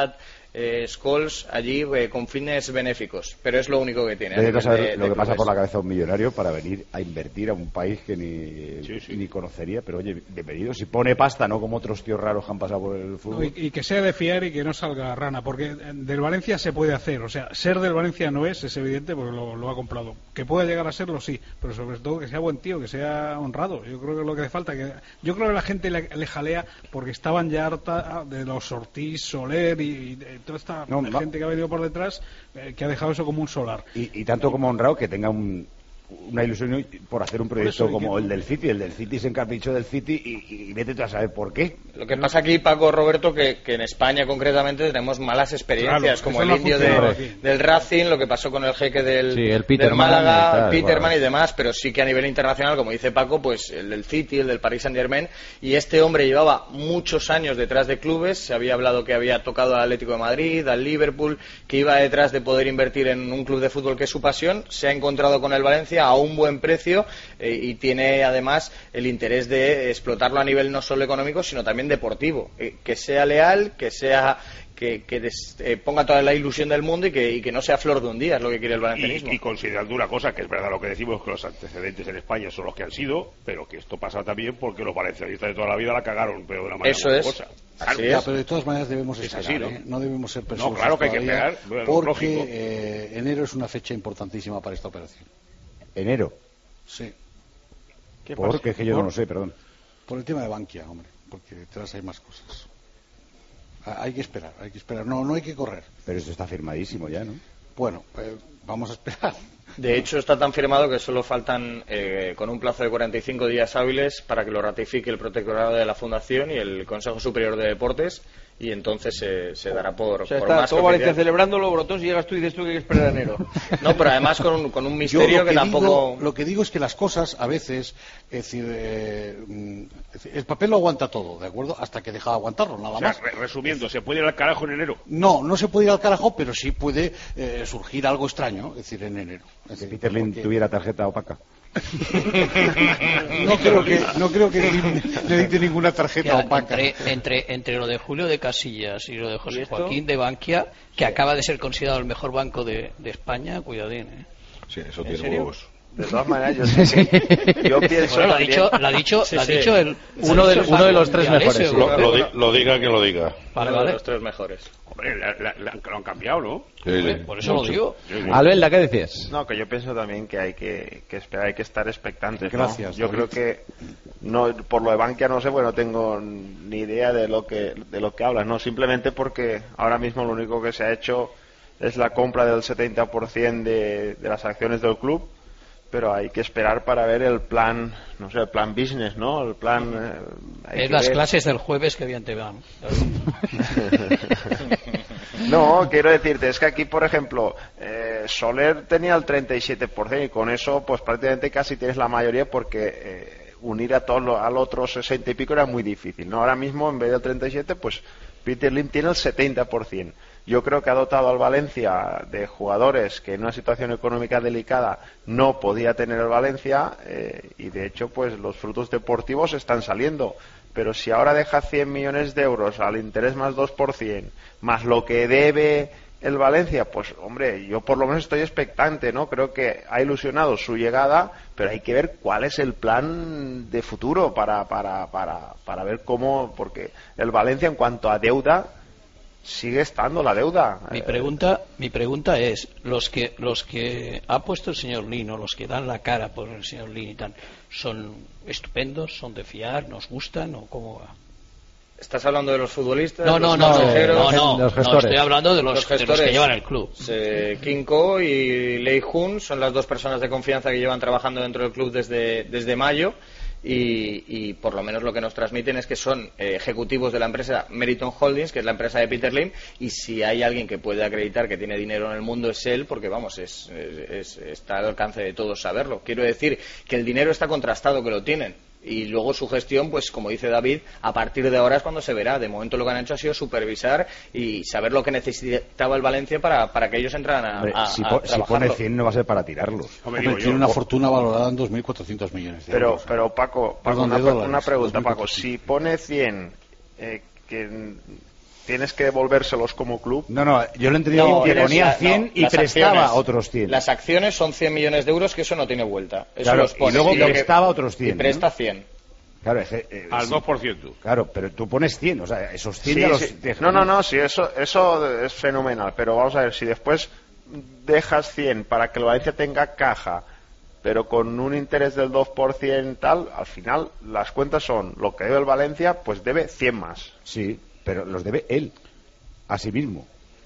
eh, Scholes allí eh, con fines benéficos, pero es lo único que tiene. Debe saber de, lo de que pasa clubes. por la cabeza de un millonario para venir a invertir a un país que ni, sí, sí. ni conocería, pero oye, bienvenido. Si pone pasta, no como otros tíos raros que han pasado por el fútbol. No, y, y que sea de fiar y que no salga rana, porque del Valencia se puede hacer, o sea, ser del Valencia no es, es evidente porque lo, lo ha comprado. Que pueda llegar a serlo, sí, pero sobre todo que sea buen tío, que sea honrado. Yo creo que es lo que hace falta. Que, yo creo que la gente le, le jalea porque estaban ya harta de los Ortiz, Soler y, y de toda esta No, gente que ha venido por detrás, eh, que ha dejado eso como un solar. Y, y tanto como honrado que tenga un, una ilusión por hacer un proyecto eso, como que... el del City. El del City se encarpichó del City y, y vete tú a saber por qué. Lo que pasa aquí, Paco, Roberto, que, que en España concretamente tenemos malas experiencias, claro, como el indio de, del Racing, lo que pasó con el jeque del, sí, el del Peterman Málaga, y tal, Peterman bueno. y demás, pero sí que a nivel internacional, como dice Paco, pues el del City, el del Paris Saint-Germain, y este hombre llevaba muchos años detrás de clubes, se había hablado que había tocado al Atlético de Madrid, al Liverpool, que iba detrás de poder invertir en un club de fútbol que es su pasión, se ha encontrado con el Valencia a un buen precio, eh, y tiene además el interés de explotarlo a nivel no solo económico sino también deportivo, eh, que sea leal, que sea que, que des, eh, ponga toda la ilusión del mundo y que, y que no sea flor de un día, es lo que quiere el valencianismo. Y, y considerando una cosa, que es verdad lo que decimos, que los antecedentes en España son los que han sido, pero que esto pasa también porque los valencianistas de toda la vida la cagaron, pero de una manera Eso muy es. cosa. Así Claro, es. Ya, pero de todas maneras debemos Es esperar, así, ¿no? ¿eh? No debemos ser personas No, claro que hay que esperar, bueno, porque lógico. eh, enero es una fecha importantísima para esta operación. ¿Enero? Sí. ¿Qué ¿Por? Pasa? Que es que yo por, no lo sé, perdón. Por el tema de Bankia, hombre, porque detrás hay más cosas. Hay que esperar, hay que esperar. No, no hay que correr. Pero eso está firmadísimo ya, ¿no? Bueno, eh, vamos a esperar. De hecho, está tan firmado que solo faltan, eh, con un plazo de cuarenta y cinco días hábiles, para que lo ratifique el Protectorado de la Fundación y el Consejo Superior de Deportes, y entonces se, se dará por, o sea, por está más todo que Valencia oficial. celebrándolo, Brotón, si llegas tú y dices tú que hay que esperar a enero. No, pero además con un, con un Yo misterio lo que, que tampoco... digo, lo que digo es que las cosas, a veces, es decir, eh, el papel lo aguanta todo, ¿de acuerdo? Hasta que deja de aguantarlo, nada O sea, más. re- resumiendo, ¿se puede ir al carajo en enero? No, no se puede ir al carajo, pero sí puede eh, surgir algo extraño, es decir, en enero. Es Si decir, Peter Lim porque- tuviera tarjeta opaca. no creo que no creo que necesite ninguna tarjeta Ya, opaca. entre, entre, entre lo de Julio de Casillas y lo de José ¿Y esto? Joaquín de Bankia, que acaba de ser considerado el mejor banco de, de España, cuidadín, ¿eh? Sí, eso ¿En tiene serio? huevos. De todas maneras, yo, sé que- yo pienso Bueno, lo ha también- dicho, lo ha dicho, Sí, lo ha sí. dicho el Uno de- uno de los tres mejores, sí. Lo, lo di- lo diga quien lo diga. Vale, uno de vale. los tres mejores. Hombre, la- la- la- lo han cambiado, ¿no? Sí, sí. Por eso lo digo. Albelda, ¿qué decías? No, que yo pienso también que hay que, que esperar, hay que estar expectantes. ¿no? Gracias, Yo David. creo que no, por lo de Bankia no sé, bueno, no tengo ni idea de lo que de lo que hablas, no, simplemente porque ahora mismo lo único que se ha hecho es la compra del setenta por ciento de, de las acciones del club, pero hay que esperar para ver el plan, no sé, el plan business, ¿no? El plan eh, hay Es que las ver- clases del jueves que bien te van. No, quiero decirte, es que aquí, por ejemplo, eh, Soler tenía el treinta y siete por ciento y con eso, pues prácticamente casi tienes la mayoría porque eh, unir a todos al otro sesenta y pico era muy difícil, ¿no? Ahora mismo, en vez del treinta y siete, pues Peter Lim tiene el setenta por ciento. Yo creo que ha dotado al Valencia de jugadores que en una situación económica delicada no podía tener el Valencia eh, y de hecho, pues los frutos deportivos están saliendo. Pero si ahora deja cien millones de euros al interés más dos por ciento, más lo que debe el Valencia, pues hombre, yo por lo menos estoy expectante, ¿no? Creo que ha ilusionado su llegada, pero hay que ver cuál es el plan de futuro para, para, para, para ver cómo, porque el Valencia en cuanto a deuda sigue estando la deuda. Mi pregunta, mi pregunta es, los que los que ha puesto el señor Lino, los que dan la cara por el señor Lino y tal, ¿son estupendos, son de fiar, nos gustan o cómo va? ¿Estás hablando de los futbolistas? No, no, los no, consejeros? no, no, los no, gestores. estoy hablando de los, Los de los gestores. que llevan el club. Eh, King Ko y Lei Jun son las dos personas de confianza que llevan trabajando dentro del club desde, desde mayo y, y por lo menos lo que nos transmiten es que son eh, ejecutivos de la empresa Meriton Holdings, que es la empresa de Peter Lim, y si hay alguien que puede acreditar que tiene dinero en el mundo es él, porque vamos, es, es- es- está al alcance de todos saberlo. Quiero decir que el dinero está contrastado que lo tienen. Y luego su gestión, pues como dice David, a partir de ahora es cuando se verá. De momento lo que han hecho ha sido supervisar y saber lo que necesitaba el Valencia para, para que ellos entraran a, Hombre, a- si, a po- si trabajarlo. pone cien no va a ser para tirarlos. Hombre, tiene una fortuna valorada en dos mil cuatrocientos millones de Pero, euros. pero Paco, Paco Perdón, una, de pre- dólares, una pregunta, dos mil Paco. Si pone cien, eh, que tienes que devolvérselos como club. No, no, yo lo entendí no, que ponía cien no, y prestaba acciones, otros cien. Las acciones son cien millones de euros, que eso no tiene vuelta. Eso claro, los pones, y luego y prestaba que, otros cien. Y presta ¿no? cien. Claro, es, eh, al sí. dos por ciento. Claro, pero tú pones cien, o sea, esos cien sí, ya los sí. dejas. No, no, no, sí, eso, eso es fenomenal, pero vamos a ver, si después dejas cien para que el Valencia tenga caja, pero con un interés del dos por ciento tal, al final las cuentas son lo que debe el Valencia, pues debe cien más. Sí, pero los debe él, a sí mismo.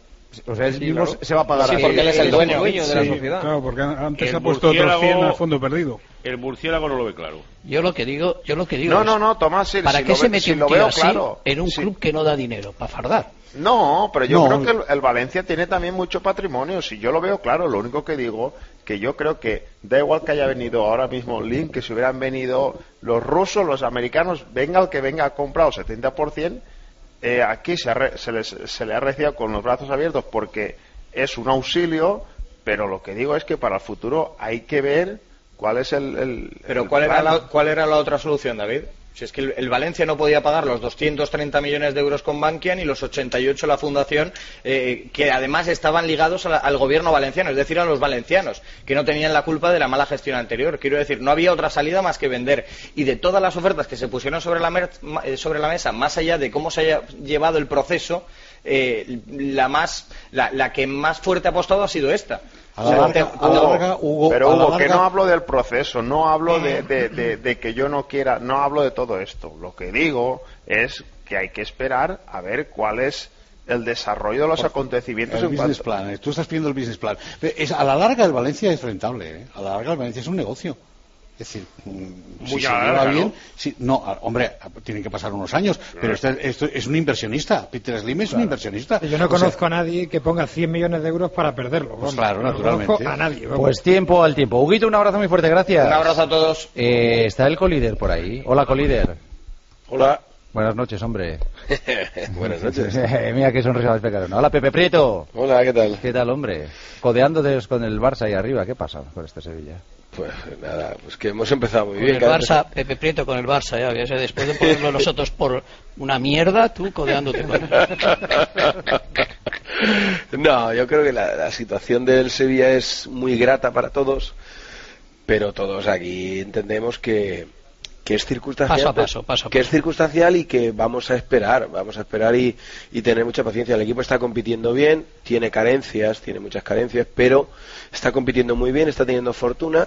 O sea, él sí, mismo claro. se va a pagar. Sí, porque él es el dueño, dueño de sí, la sociedad. Claro, porque antes el ha puesto otros cien al fondo perdido. El murciélago no lo ve claro. Yo lo que digo, yo lo que digo No, es, no, no, Tomás, sí, ¿para si qué lo se ve, mete si un lo tío veo así claro. en un Sí. club que no da dinero? Para fardar. No, pero yo No. creo que el, el Valencia tiene también mucho patrimonio, si yo lo veo claro, lo único que digo que yo creo que da igual que haya venido ahora mismo Link, que si hubieran venido los rusos, los americanos, venga el que venga, ha comprado setenta por ciento, eh, aquí se, ha re, se, les, se le ha recibido con los brazos abiertos porque es un auxilio, pero lo que digo es que para el futuro hay que ver cuál es el... el pero el ¿cuál, era plan. la, ¿cuál era la otra solución, David? Si es que el, el Valencia no podía pagar los doscientos treinta millones de euros con Bankia ni los ochenta y ocho la fundación, eh, que además estaban ligados a la, al gobierno valenciano, es decir, a los valencianos, que no tenían la culpa de la mala gestión anterior. Quiero decir, no había otra salida más que vender. Y de todas las ofertas que se pusieron sobre la, mer sobre la mesa, más allá de cómo se haya llevado el proceso, eh, la, más, la, la que más fuerte ha apostado ha sido esta. A la larga, a la larga, Hugo, pero a la Hugo, larga... que no hablo del proceso, no hablo de, de, de, de que yo no quiera, no hablo de todo esto. Lo que digo es que hay que esperar a ver cuál es el desarrollo de los Por, acontecimientos. El en business cuanto... plan, tú estás pidiendo el business plan. Es, a la larga el Valencia es rentable, ¿eh? A la larga el Valencia es un negocio. Es decir, Muy si se larga, lleva ¿no? bien, si, no, hombre, tienen que pasar unos años, pero este, esto es un inversionista. Peter Slim es claro. un inversionista. Yo no o conozco sea, a nadie que ponga cien millones de euros para perderlo. Pues claro, no naturalmente. conozco a nadie. Vamos. Pues tiempo al tiempo. Huguito, un abrazo muy fuerte, gracias. Un abrazo a todos. Eh, está el colíder por ahí. Hola, colíder. Hola. Buenas noches, hombre. Buenas noches. Mira qué sonrisa más pecarona. Hola, Pepe Prieto. Hola, ¿qué tal? ¿Qué tal, hombre? Codeándote con el Barça ahí arriba. ¿Qué pasa con este Sevilla? Pues nada, pues que hemos empezado muy con bien. El Barça, Pepe Prieto con el Barça, ya, ya sé, después de ponerlo nosotros por una mierda, tú codeándote con él. No, yo creo que la, la situación del Sevilla es muy grata para todos, pero todos aquí entendemos que, que es circunstancial, paso a paso, paso a que paso. es circunstancial y que vamos a esperar, vamos a esperar y, y tener mucha paciencia. El equipo está compitiendo bien, tiene carencias, tiene muchas carencias, pero está compitiendo muy bien, está teniendo fortuna.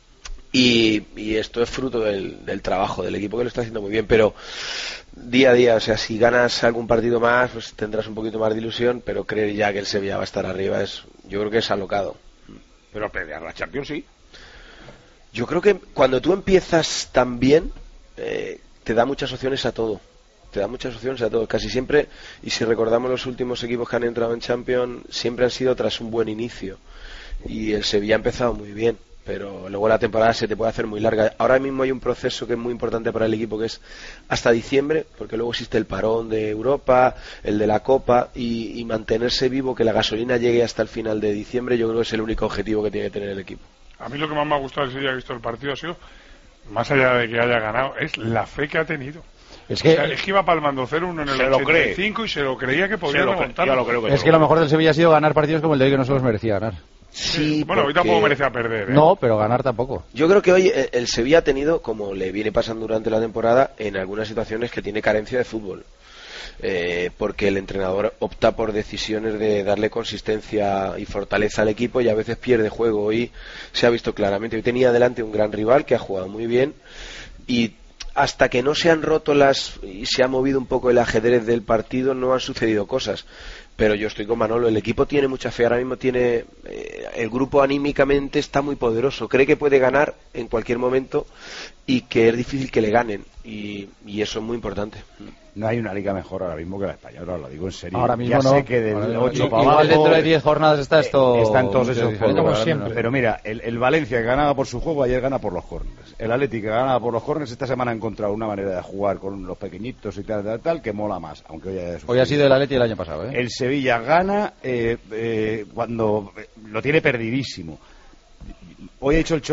Y, y esto es fruto del, del trabajo del equipo, que lo está haciendo muy bien, pero día a día, o sea, si ganas algún partido más, pues tendrás un poquito más de ilusión, pero creer ya que el Sevilla va a estar arriba es, yo creo que es alocado. Pero pelear la Champions sí. Yo creo que cuando tú empiezas tan bien, eh, te da muchas opciones a todo. Te da muchas opciones a todo. Casi siempre, y si recordamos los últimos equipos que han entrado en Champions, siempre han sido tras un buen inicio. Y el Sevilla ha empezado muy bien, pero luego la temporada se te puede hacer muy larga. Ahora mismo hay un proceso que es muy importante para el equipo, que es hasta diciembre, porque luego existe el parón de Europa, el de la Copa, y, y mantenerse vivo, que la gasolina llegue hasta el final de diciembre, yo creo que es el único objetivo que tiene que tener el equipo. A mí lo que más me ha gustado del Sevilla, he visto el partido, ha sido, más allá de que haya ganado, es la fe que ha tenido. Es que, o sea, es que iba palmando cero uno en el ochenta y cinco y se lo creía que podía remontarlo. Que es que lo mejor del Sevilla ha sido ganar partidos como el de hoy, que no se los merecía ganar. Sí, bueno, hoy tampoco merecía perder, ¿eh? No, pero ganar tampoco. Yo creo que hoy el, el Sevilla ha tenido, como le viene pasando durante la temporada, en algunas situaciones que tiene carencia de fútbol. Eh, porque el entrenador opta por decisiones de darle consistencia y fortaleza al equipo y a veces pierde juego. Hoy se ha visto claramente. Hoy tenía delante un gran rival que ha jugado muy bien y hasta que no se han roto las y se ha movido un poco el ajedrez del partido no han sucedido cosas. Pero yo estoy con Manolo, el equipo tiene mucha fe, ahora mismo tiene eh, el grupo anímicamente está muy poderoso, cree que puede ganar en cualquier momento y que es difícil que le ganen y, y eso es muy importante. No hay una liga mejor ahora mismo que la española, lo digo en serio. Ahora mismo ya no. sé que del ocho para igual abajo, dentro de diez jornadas está esto. Eh, están todos esos como juegos. siempre. Pero mira, el, el Valencia que ganaba por su juego ayer gana por los córneres. El Atlético que ganaba por los córneres esta semana ha encontrado una manera de jugar con los pequeñitos y tal, tal, tal, que mola más. Aunque hoy, haya hoy ha sido el Atlético el año pasado, ¿eh? El Sevilla gana eh, eh, cuando lo tiene perdidísimo. Hoy ha hecho el Cholo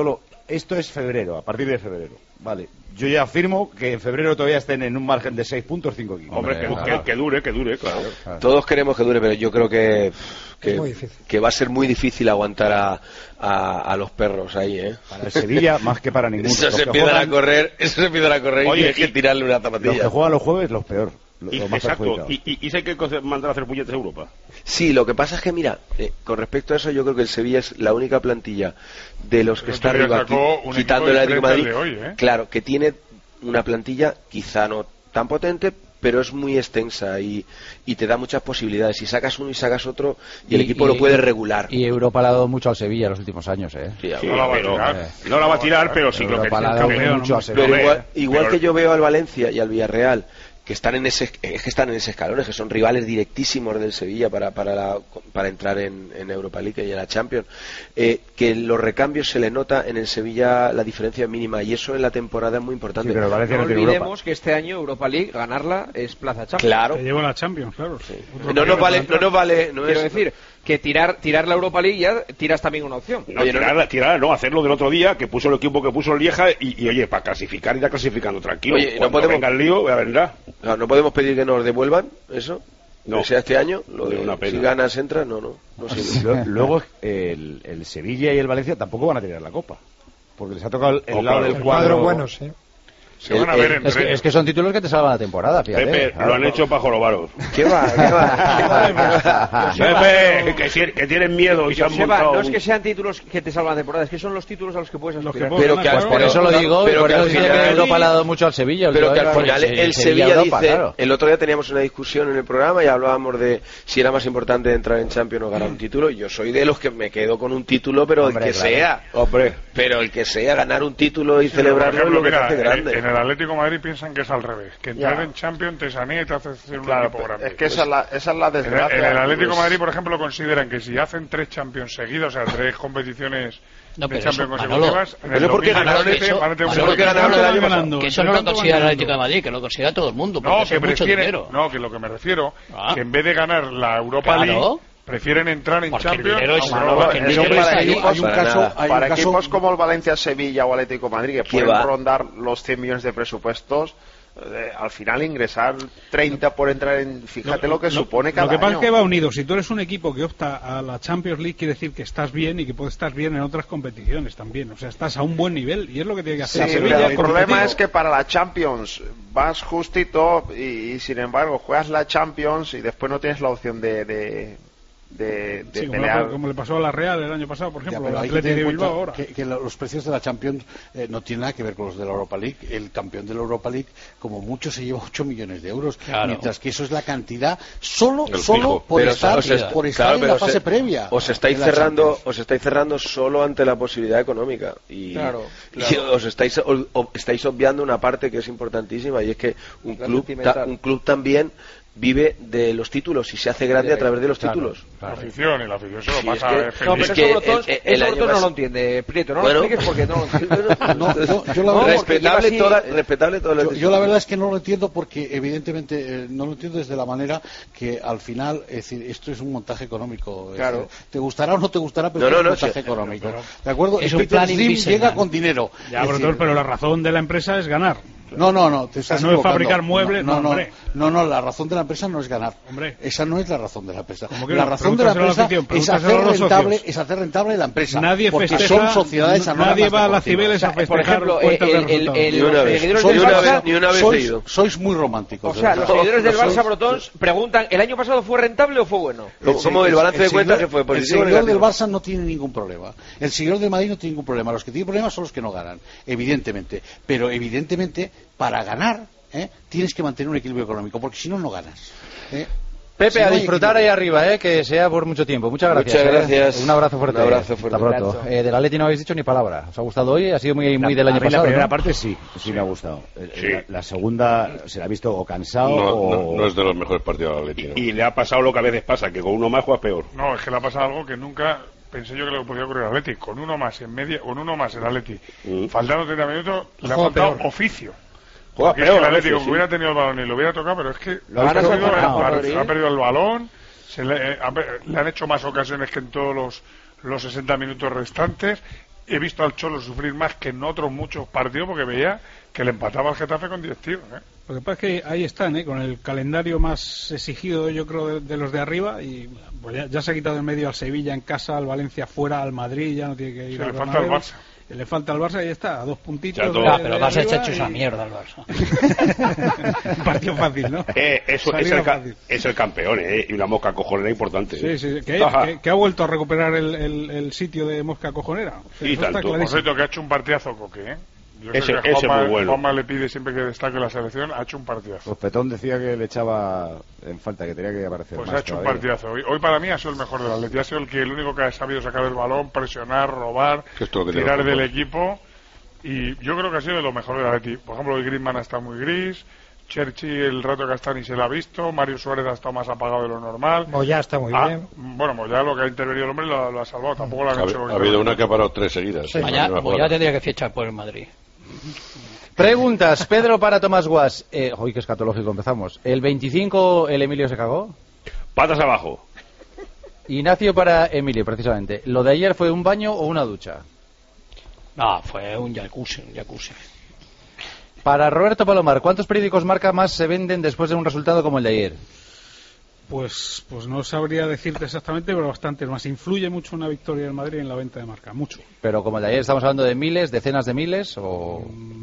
esto es febrero, a partir de febrero. Vale, yo ya afirmo que en febrero todavía estén en un margen de seis puntos, cinco equipos. Hombre, que, que, que dure, que dure, claro. claro. Todos queremos que dure, pero yo creo que, que, que va a ser muy difícil aguantar a, a, a los perros ahí, ¿eh? Para el Sevilla, más que para ninguno. Eso se empiezan juegan... a correr, eso se empiezan a correr Oye, y hay que tirarle una zapatilla. Los que juegan los jueves, los peor. Lo, y, lo más exacto, y, y, y si hay que mandar a hacer puñetes a Europa. Sí, lo que pasa es que, mira, eh, con respecto a eso, yo creo que el Sevilla es la única plantilla de los que está arriba, qui quitando el Atlético de Madrid, hoy, ¿eh? Claro, que tiene una plantilla quizá no tan potente, pero es muy extensa y, y te da muchas posibilidades. Si sacas uno y sacas otro, y, y el equipo y, lo puede regular. Y Europa le ha dado mucho al Sevilla en los últimos años, ¿eh? Sí, sí, no, la va a tirar, eh. no la va a tirar, pero sí creo que le ha dado mucho al Sevilla. Pero igual, igual pero... que yo veo al Valencia y al Villarreal, que están en ese es que están en ese escalón, que son rivales directísimos del Sevilla para para la, para entrar en, en Europa League y en la Champions, eh, que en los recambios se le nota en el Sevilla la diferencia mínima, y eso en la temporada es muy importante. Sí, pero no no olvidemos que este año Europa League ganarla es plaza Champions. Claro, te lleva la Champions, claro. Sí. No nos vale, no nos vale, no quiero es... decir que tirar tirar la Europa League ya tiras también una opción. No, oye, tirarla, no, tirarla, no, hacerlo del otro día, que puso el equipo que puso el Lieja y, y oye, para clasificar, irá clasificando tranquilo. Oye, no podemos, venga el lío, ya vendrá. No, no podemos pedir que nos devuelvan eso. No. Que sea este año, lo de, una pena. Si ganas, entras, no, no. no sirve. Luego, el, el Sevilla y el Valencia tampoco van a tirar la Copa. Porque les ha tocado el, el oh, lado claro. del cuadro. cuadro bueno, sí. Se van a ver en es, que, es que son títulos que te salvan la temporada, fíjate. Pepe, claro, lo han hecho para jorobaros. ¿Qué va? ¿Qué va? Pepe, que, que tienen miedo y se han Seba, montado... no es que sean títulos que te salvan la temporada, es que son los títulos a los que puedes aspirar. Que pero que al, por eso lo digo, pero por eso digo que Europa le ha dado mucho al Sevilla. Pero que al final el, el Sevilla Europa, dice... Claro. El otro día teníamos una discusión en el programa y hablábamos de si era más importante entrar en Champions o ganar un título. Yo soy de los que me quedo con un título, pero Hombre, el que claro. sea. Hombre. Pero el que sea, ganar un título y sí, celebrarlo es lo que te hace grande. En el Atlético de Madrid piensan que es al revés, que entrar ya. en Champions te sanea y te hace ser un claro, equipo grande. Es que esa es la, esa es la desgracia. En el, en el Atlético de Madrid, por ejemplo, consideran que si hacen tres Champions seguidas, o sea, tres competiciones no, de Champions eso, consecutivas, en el dos mil diecisiete van a tener un que eso no lo considera el Atlético de Madrid, que lo considera todo el mundo. No, que prefieren, no, que lo que me refiero, ah. que en vez de ganar la Europa claro. League, prefieren entrar en porque Champions. Es, no, no, no, que eso para equipos, hay un caso, hay para un caso... equipos como el Valencia, Sevilla o Atlético de Madrid, que pueden va? rondar los cien millones de presupuestos. Eh, al final ingresar treinta por entrar en... Fíjate lo, lo que lo, supone cada año. Lo que pasa año. es que va unido. Si tú eres un equipo que opta a la Champions League, quiere decir que estás bien y que puedes estar bien en otras competiciones también. O sea, estás a un buen nivel y es lo que tiene que hacer sí, Sevilla. Pero el problema es que para la Champions vas justito y, y sin embargo juegas la Champions y después no tienes la opción de... de de, de sí, pelear. Como, como le pasó a la Real el año pasado, por ejemplo, ya, el Atlético de Bilbao ahora. Que, que los precios de la Champions eh, no tienen nada que ver con los de la Europa League. El campeón de la Europa League, como mucho, se lleva ocho millones de euros, claro. mientras que eso es la cantidad solo el solo por pero estar, os es, por estar claro, en la fase se, previa. Os estáis cerrando, os estáis cerrando solo ante la posibilidad económica y, claro, claro. y os estáis o, o, estáis obviando una parte que es importantísima y es que un la club ta, un club también vive de los títulos y se hace grande a través de los claro, títulos. Claro. La afición y la afición se lo sí, pasa. Es que, no, pero es eso que Brotón, el, el, el no lo entiende, Prieto, no bueno, lo expliques porque no lo entiende. No, yo, yo la no, verdad respetable, así, toda, respetable todo yo, yo la verdad es que no lo entiendo porque evidentemente eh, no lo entiendo desde la manera que al final, es decir, esto es un montaje económico. Claro. Es, te gustará o no te gustará, pero no, es no, un no, montaje sí, económico. pero, ¿De acuerdo? Es el un plan Slim llega con dinero. Ya, pero, decir, pero la razón de la empresa es ganar. No, no, no, te estás o sea, no es fabricar muebles, no, no, no, no, no, no, la razón de la empresa no es ganar. Hombre. Esa no es la razón de la empresa. La no? razón de la empresa afición, es hacer rentable, es hacer rentable la empresa. Nadie porque festeja, son sociedades nadie va a las Cibeles a festejar. Por ejemplo, el, el, el, ni una vez, seguidores ni del una Barça, vez, ni una vez sois, he ido. Sois muy románticos. O sea, los seguidores del Barça, Brotons, preguntan, ¿el año pasado fue rentable o fue bueno? ¿Cómo, cómo el balance de cuentas que fue positivo? El seguidor del Barça no tiene ningún problema. El seguidor del Madrid no tiene ningún problema. Los que tienen problemas son los que no ganan, evidentemente. Pero evidentemente, para ganar, ¿eh? tienes que mantener un equilibrio económico, porque si no, no ganas. ¿eh? Pepe, si a no disfrutar ahí arriba, ¿eh? Que sea por mucho tiempo. Muchas gracias. Muchas gracias. ¿eh? Un abrazo fuerte. Un abrazo fuerte. Hasta pronto. Eh, del Atleti no habéis dicho ni palabra. ¿Os ha gustado hoy? Ha sido muy, muy la, del año pasado. La primera ¿no? parte sí, sí, sí me ha gustado. Sí. La, la segunda se la ha visto o cansado no, o... No, no es de los mejores partidos del Atleti. ¿no? Y le ha pasado lo que a veces pasa, que con uno más juega peor. No, es que le ha pasado algo que nunca pensé yo que le podía ocurrir al Atleti. Con uno más en media, con uno más el Atleti, mm. faltando treinta minutos, le ha faltado peor. Oficio. Juega Porque peor, es que el Atlético sí. hubiera tenido el balón y lo hubiera tocado, pero es que lo ha, perdido, tocado, ha, no, ha perdido el balón, se le, eh, ha, le han hecho más ocasiones que en todos los, los sesenta minutos restantes he visto al Cholo sufrir más que en otros muchos partidos porque veía que le empataba al Getafe con diez tiros, ¿eh? Lo que pasa es que ahí están, ¿eh? Con el calendario más exigido, yo creo, de, de los de arriba, y pues ya, ya se ha quitado en medio al Sevilla en casa, al Valencia fuera, al Madrid, ya no tiene que ir Se al le falta al Bernabéu. Barça. Le falta al Barça y ya está, a dos puntitos. Ya, de, pero de el Barça está hecho y... esa mierda al Barça. Un partido fácil, ¿no? Eh, eso, es, el ca- es el campeón, ¿eh? Y una mosca cojonera importante. Sí, sí, que, que, que ha vuelto a recuperar el, el, el sitio de mosca cojonera. O sea, y tanto. Por cierto, que ha hecho un partidazo Coque, ¿eh? Yo ese creo que ese Juanma, muy bueno. Juanma le pide siempre que destaque la selección, ha hecho un partidazo. Pues Petón decía que le echaba en falta, que tenía que aparecer Pues más ha hecho todavía. un partidazo. Hoy, hoy para mí ha sido el mejor del Atleti, ha sido el que el único que ha sabido sacar el balón, presionar, robar, Que esto es lo que tirar tiene el del fútbol. equipo, y yo creo que ha sido de lo mejor del Atleti. Por ejemplo, hoy Griezmann ha estado muy gris, Cherchi el rato que ha estado ni se le ha visto, Mario Suárez ha estado más apagado de lo normal. Moyá está muy Ah, bien. Bueno, Moyá lo que ha intervenido el hombre lo, lo ha salvado, tampoco lo han Ha, hecho. ha habido una que ha parado tres seguidas. Sí. Mañana, Moyá tendría que fichar por el Madrid. Preguntas, Pedro para Tomás Guas. Eh, uy, qué escatológico empezamos. ¿El veinticinco el Emilio se cagó? Patas abajo. Ignacio para Emilio, precisamente. ¿Lo de ayer fue un baño o una ducha? No, fue un jacuzzi, un jacuzzi. Para Roberto Palomar, ¿cuántos periódicos Marca más se venden después de un resultado como el de ayer? Pues, pues no sabría decirte exactamente, pero bastantes más. Influye mucho una victoria del Madrid en la venta de Marca, mucho. Pero como el de ayer estamos hablando de miles, decenas de miles o...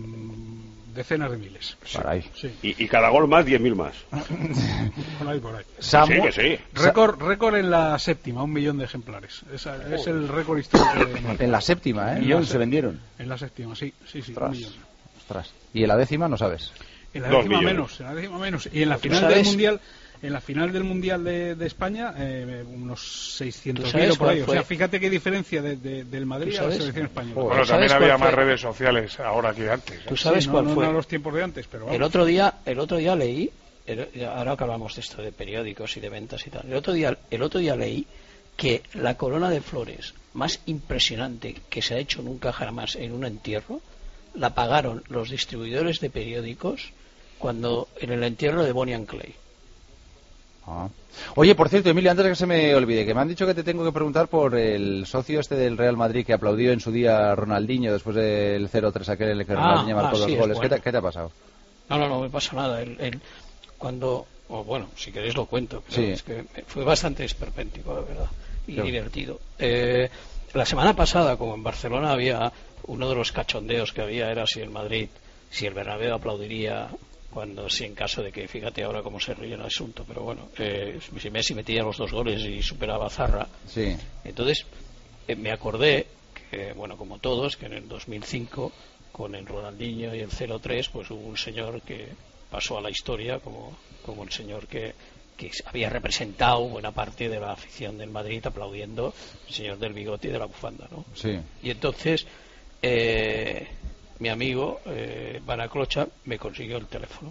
Decenas de miles. Caray. Sí. Y, y cada gol más, diez mil más. Por ahí, por ahí. Samu... Sí, que sí. Récord, récord en la séptima, un millón de ejemplares. Esa, es el récord histórico de Marca. En la séptima, ¿eh? En ¿Millón la se vendieron? En la séptima, sí, sí, sí, Ostras. un millón. Ostras. ¿Y en la décima no sabes? En la Dos décima millones. menos, en la décima menos. Y en la ¿Tú final sabes? del mundial, en la final del mundial de, de España, eh, unos seiscientos ¿Tú mil sabes o por ahí. cuál O sea, fue? fíjate qué diferencia de, de- del Madrid ¿Tú a la sabes? selección española. Bueno, ¿Sabes también cuál había fue? más redes sociales ahora que antes, ¿eh? ¿Tú sabes Sí, no, cuál no, fue? no a los tiempos de antes, pero vamos. El otro día, el otro día leí, el- ahora que hablamos de esto de periódicos y de ventas y tal, el otro día, el otro día leí que la corona de flores más impresionante que se ha hecho nunca jamás en un entierro la pagaron los distribuidores de periódicos cuando en el entierro de Bonnie and Clay. Ah. Oye, por cierto, Emilio, antes de que se me olvide, que me han dicho que te tengo que preguntar por el socio este del Real Madrid que aplaudió en su día a Ronaldinho después del cero tres aquel en el que Ah, Ronaldinho marcó ah, dos sí, es goles. bueno. ¿Qué, te, ¿Qué te ha pasado? No, no, no me pasa nada. El, el- cuando, o bueno, si queréis lo cuento, pero Sí. es que fue bastante esperpéntico, la verdad, y Qué- divertido. Eh, la semana pasada, como en Barcelona había uno de los cachondeos que había era si el Madrid, si el Bernabéu aplaudiría cuando, si en caso de que, fíjate ahora cómo se ríe el asunto, pero bueno, eh, si Messi metía los dos goles y superaba a Zarra, Sí. entonces eh, me acordé que, bueno, como todos, que en el dos mil cinco con el Ronaldinho y el cero tres, pues hubo un señor que pasó a la historia como, como el señor que, que había representado buena parte de la afición del Madrid aplaudiendo el señor del bigote y de la bufanda, ¿no? Sí. Y entonces eh, mi amigo eh, Banaclocha me consiguió el teléfono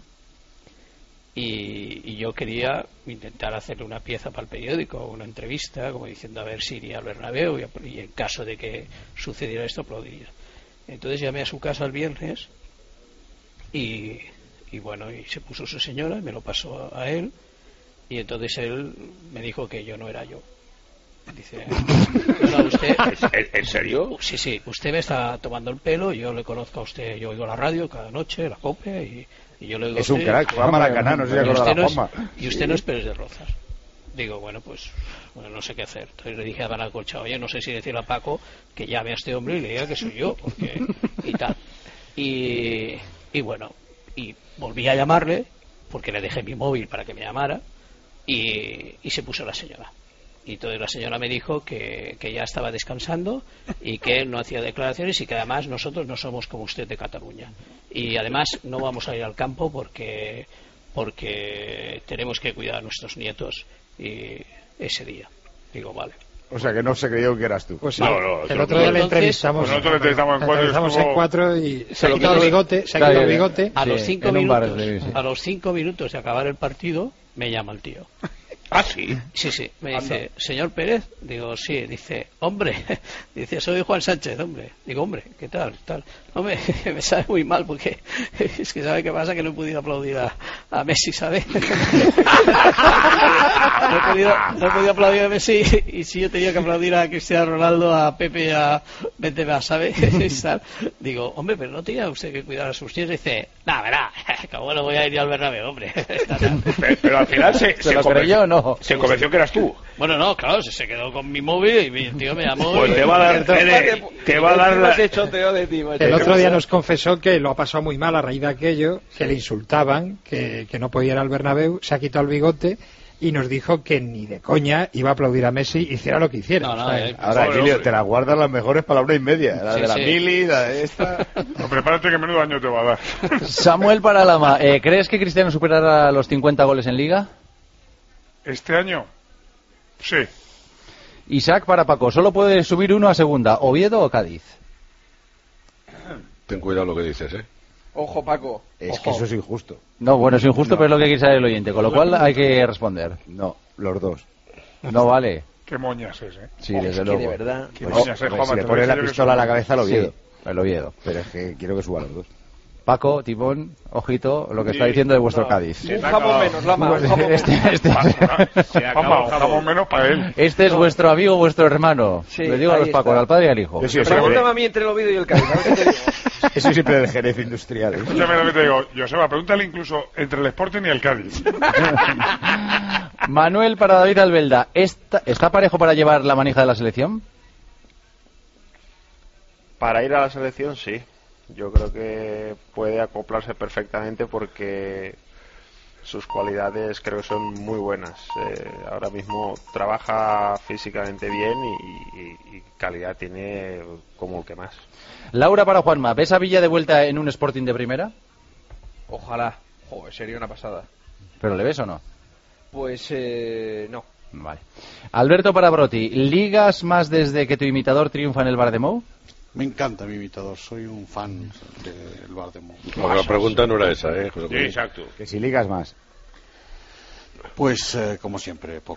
y, y yo quería intentar hacerle una pieza para el periódico, una entrevista, como diciendo a ver si iría al Bernabéu y, y en caso de que sucediera esto aplaudiría. Entonces llamé a su casa el viernes y, y bueno, y se puso su señora y me lo pasó a, a él y entonces él me dijo que yo no era yo. Dice, "No, usted, ¿En, en serio? sí, sí, usted me está tomando el pelo, yo le conozco a usted, yo oigo la radio cada noche, la COPE y, y yo le oigo a Es un usted, crack, Juan Maracaná, no sé si y acuerda usted la no es- Juanma. y usted no es Pérez de Rozas. Digo, bueno, pues bueno, no sé qué hacer. Entonces le dije a Banacolcha, oye, no sé si decirle a Paco que llame a este hombre y le diga que soy yo, porque y tal. Y, y bueno, y volví a llamarle, porque le dejé mi móvil para que me llamara, y, y se puso la señora. Y entonces la señora me dijo que, que ya estaba descansando y que él no hacía declaraciones y que además nosotros no somos como usted de Cataluña. Y además no vamos a ir al campo porque, porque tenemos que cuidar a nuestros nietos y ese día. Digo, vale. O sea, que no se creyó que eras tú. Pues No, no, el no, otro día le entonces- entrevistamos. Pues nosotros le entrevistamos en cuatro y entrevistamos estuvo- en cuatro y se ha Pero quitado el que- bigote. Se ha Claro, quitado el ya- bigote. A Sí, los cinco en un bar, minutos, sí. a los cinco minutos de acabar el partido, me llama el tío. Ah, sí. Sí, sí, me dice, señor Pérez, digo, sí, dice, hombre, dice, soy Juan Sánchez, hombre. Digo, hombre, ¿qué tal? tal? Hombre, me sabe muy mal porque es que sabe qué pasa, que no he podido aplaudir a, a Messi, ¿sabe? no, he podido, no he podido aplaudir a Messi y si yo tenía que aplaudir a Cristiano Ronaldo, a Pepe y a vete más, ¿sabes? Digo, hombre, pero no tenía usted que cuidar a sus niños. Y dice, nah, verá, como no voy a ir al Bernabéu, hombre. pero, pero al final se, ¿Se, se, lo creyó o no? se convenció que eras tú. Bueno, no, claro, se quedó con mi móvil y mi tío me llamó. Pues y... te va a dar, te, te va a dar la... de ti, el otro día nos confesó que lo ha pasado muy mal a raíz de aquello, que le insultaban, que, que no podía ir al Bernabéu, se ha quitado el bigote y nos dijo que ni de coña iba a aplaudir a Messi, hiciera lo que hiciera. No, no, o sea, eh, Ahora, Emilio, te la guardas las mejores para la hora y media. La Sí, de la sí. mili, la de esta... No, prepárate que menudo daño te va a dar. Samuel para Lama, eh, ¿crees que Cristiano superará los cincuenta goles en Liga? ¿Este año? Sí. Isaac para Paco, solo puede subir uno a segunda, Oviedo o Cádiz. Ten cuidado lo que dices, ¿eh? Ojo, Paco. Es Ojo. que eso es injusto. No, bueno, es injusto, No. pero es lo que quiere saber el oyente, con lo cual hay que responder. No, los dos. No vale. Qué moñas es, ¿eh? Sí, Oh, desde es que luego. de verdad. Qué Pues, moñas es, pues, Juanma, si le te pone lo la decía yo que pistola a la soy- cabeza al Oviedo. Sí, el Oviedo. Pero es que quiero que suban los dos. Paco, Timón, ojito, lo que está Sí. diciendo de vuestro No. Cádiz. Sí. Un jamón menos, Lama. Un jamón Este, menos. este- Juanma, un jamón menos para él. este es vuestro amigo, vuestro hermano. Sí, Le digo a ahí los Pacos, está. al padre y al hijo. Yo sí, eso, Pregúntame a mí entre el Oviedo y el Cádiz. A ver qué te digo. eso siempre del Jerez industrial. ¿eh? Escúchame lo que te digo, Joseba, pregúntale incluso entre el Sporting y el Cádiz. Manuel para David Albelda, ¿está, ¿está parejo para llevar la manija de la selección? Para ir a la selección, sí. Yo creo que puede acoplarse perfectamente porque sus cualidades creo que son muy buenas. Eh, ahora mismo trabaja físicamente bien y, y- y calidad tiene como el que más. Laura para Juanma, ¿ves a Villa de vuelta en un Sporting de primera? Ojalá. Joder, sería una pasada. ¿Pero le ves o no? Pues, eh, no. Vale. Alberto para Broti, ¿ligas más desde que tu imitador triunfa en el Bardemou? Me encanta mi imitador, soy un fan del Bardemou. Bueno, la pregunta no era esa, ¿eh? José Sí, Luis? exacto. Que si ligas más. Pues, eh, como siempre, poco.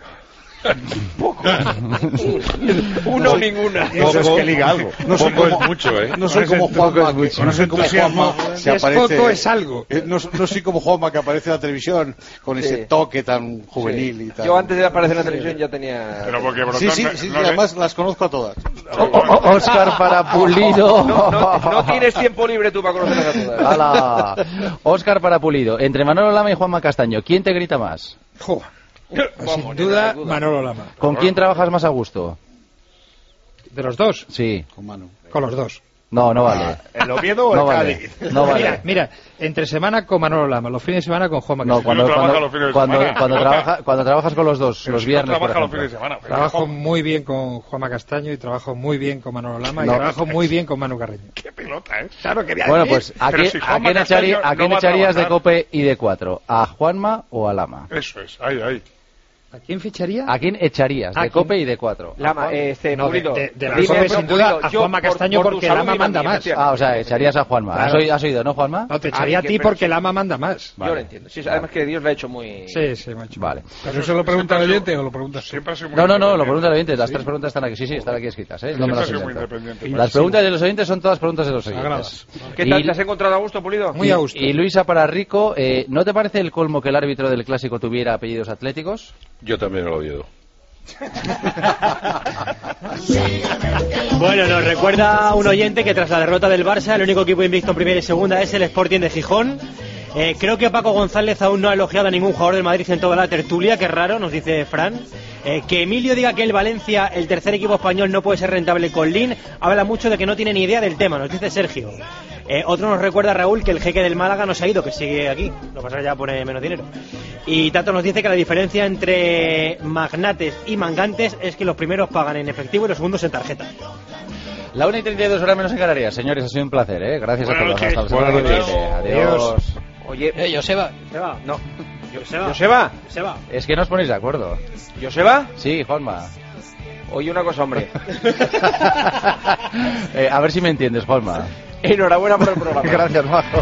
Uno o ninguna. Eso es que liga algo. No soy Poco como, es mucho, ¿eh? no soy como Juanma, que, no soy como Juanma Si que es aparece. poco, es algo. eh, No, no soy como Juanma que aparece en la televisión con ese Sí. toque tan juvenil y tal. Yo antes de aparecer en la televisión ya tenía... Pero porque Brotón Sí, sí, no- sí, no y le- además las conozco a todas. Oscar para Pulido. No, no, no tienes tiempo libre tú para conocerlas a todas. ¡Hala! Oscar para Pulido, entre Manolo Lama y Juanma Castaño, ¿quién te grita más? Jo, Vamos, sin ni duda, la duda. Manolo Lama. ¿Con quién trabajas más a gusto? ¿De los dos? Sí. Con Manu. Con los dos. No, no vale. ¿El Oviedo o el No vale. Cádiz? No Mira, vale. mira, entre semana con Manolo Lama, los fines de semana con Juanma No, Castaño. cuando, no trabaja cuando, los fines de cuando, semana. cuando No, trabaja- cuando trabajas con los dos, Pero los si viernes, no por trabaja los ejemplo. fines de semana. Trabajo muy bien con Juanma Castaño y trabajo muy bien con Manolo Lama y No. trabajo muy bien con Manu Carreño. Qué pelota, ¿eh? Claro que Bueno, pues, ¿a, Pero quién- si a Juanma quién, echaría- Castaño a quién no va a echarías de trabajar. Cope y de cuatro? ¿A Juanma o a Lama? Eso es, ahí, ahí. ¿A quién ficharía? ¿A quién echarías ¿A de quién? Cope y de cuatro? Lama, eh, este, No, de- Pulido. de- de la Dime, Cope, pero, sin duda, Pulido, a yo, Juanma por- Castaño, por tu porque salud Lama y la manda mía, más. efectivamente. Ah, o sea, echarías a Juanma. ¿Has, Claro. oído, has oído, no, Juanma? No, te Ah, echaría a que- ti pero porque sí. Lama manda más. Yo lo entiendo. Sí, además que Dios lo ha hecho muy... Sí, sí, macho. Vale. ¿Pero eso lo pregunta el oyente o lo preguntas tú? Siempre ha sido muy No, no, no, lo independiente. pregunta el oyente. Las tres preguntas están aquí. Sí, sí, están aquí escritas, ¿eh? No me Siempre ha las sido muy invento. independiente. Las preguntas de los oyentes son todas preguntas de los oyentes. Sagradas. ¿Qué tal? Y- ¿Te has encontrado a gusto, Pulido? Muy a gusto. Y Luisa para Rico, eh, ¿no te parece el colmo que el árbitro del Clásico tuviera apellidos atléticos? Yo también lo he oído. Bueno, nos recuerda un oyente que tras la derrota del Barça, el único equipo invicto en primera y segunda es el Sporting de Gijón. Eh, creo que Paco González aún no ha elogiado a ningún jugador del Madrid en toda la tertulia, qué raro, nos dice Fran. Eh, que Emilio diga que el Valencia, el tercer equipo español, no puede ser rentable con Lin, habla mucho de que no tiene ni idea del tema, nos dice Sergio. Eh, otro nos recuerda, Raúl, que el jeque del Málaga no se ha ido, que sigue aquí, lo que pasa es que ya pone menos dinero. Y Tato nos dice que la diferencia entre magnates y mangantes es que los primeros pagan en efectivo y los segundos en tarjeta. La una y treinta y dos horas menos en Canarias. Señores, ha sido un placer, ¿eh? Gracias Buenas a todos. noches. Hasta la semana que Buenas viene. noches. Adiós. Oye, Eh, Joseba. ¿Joseba? no. ¿Joseba? ¿Joseba? ¿Joseba? Es que no os ponéis de acuerdo. ¿Joseba? Sí, Juanma. Oye, una cosa, hombre. Eh, a ver si me entiendes, Juanma. Enhorabuena por el programa. Gracias, Majo.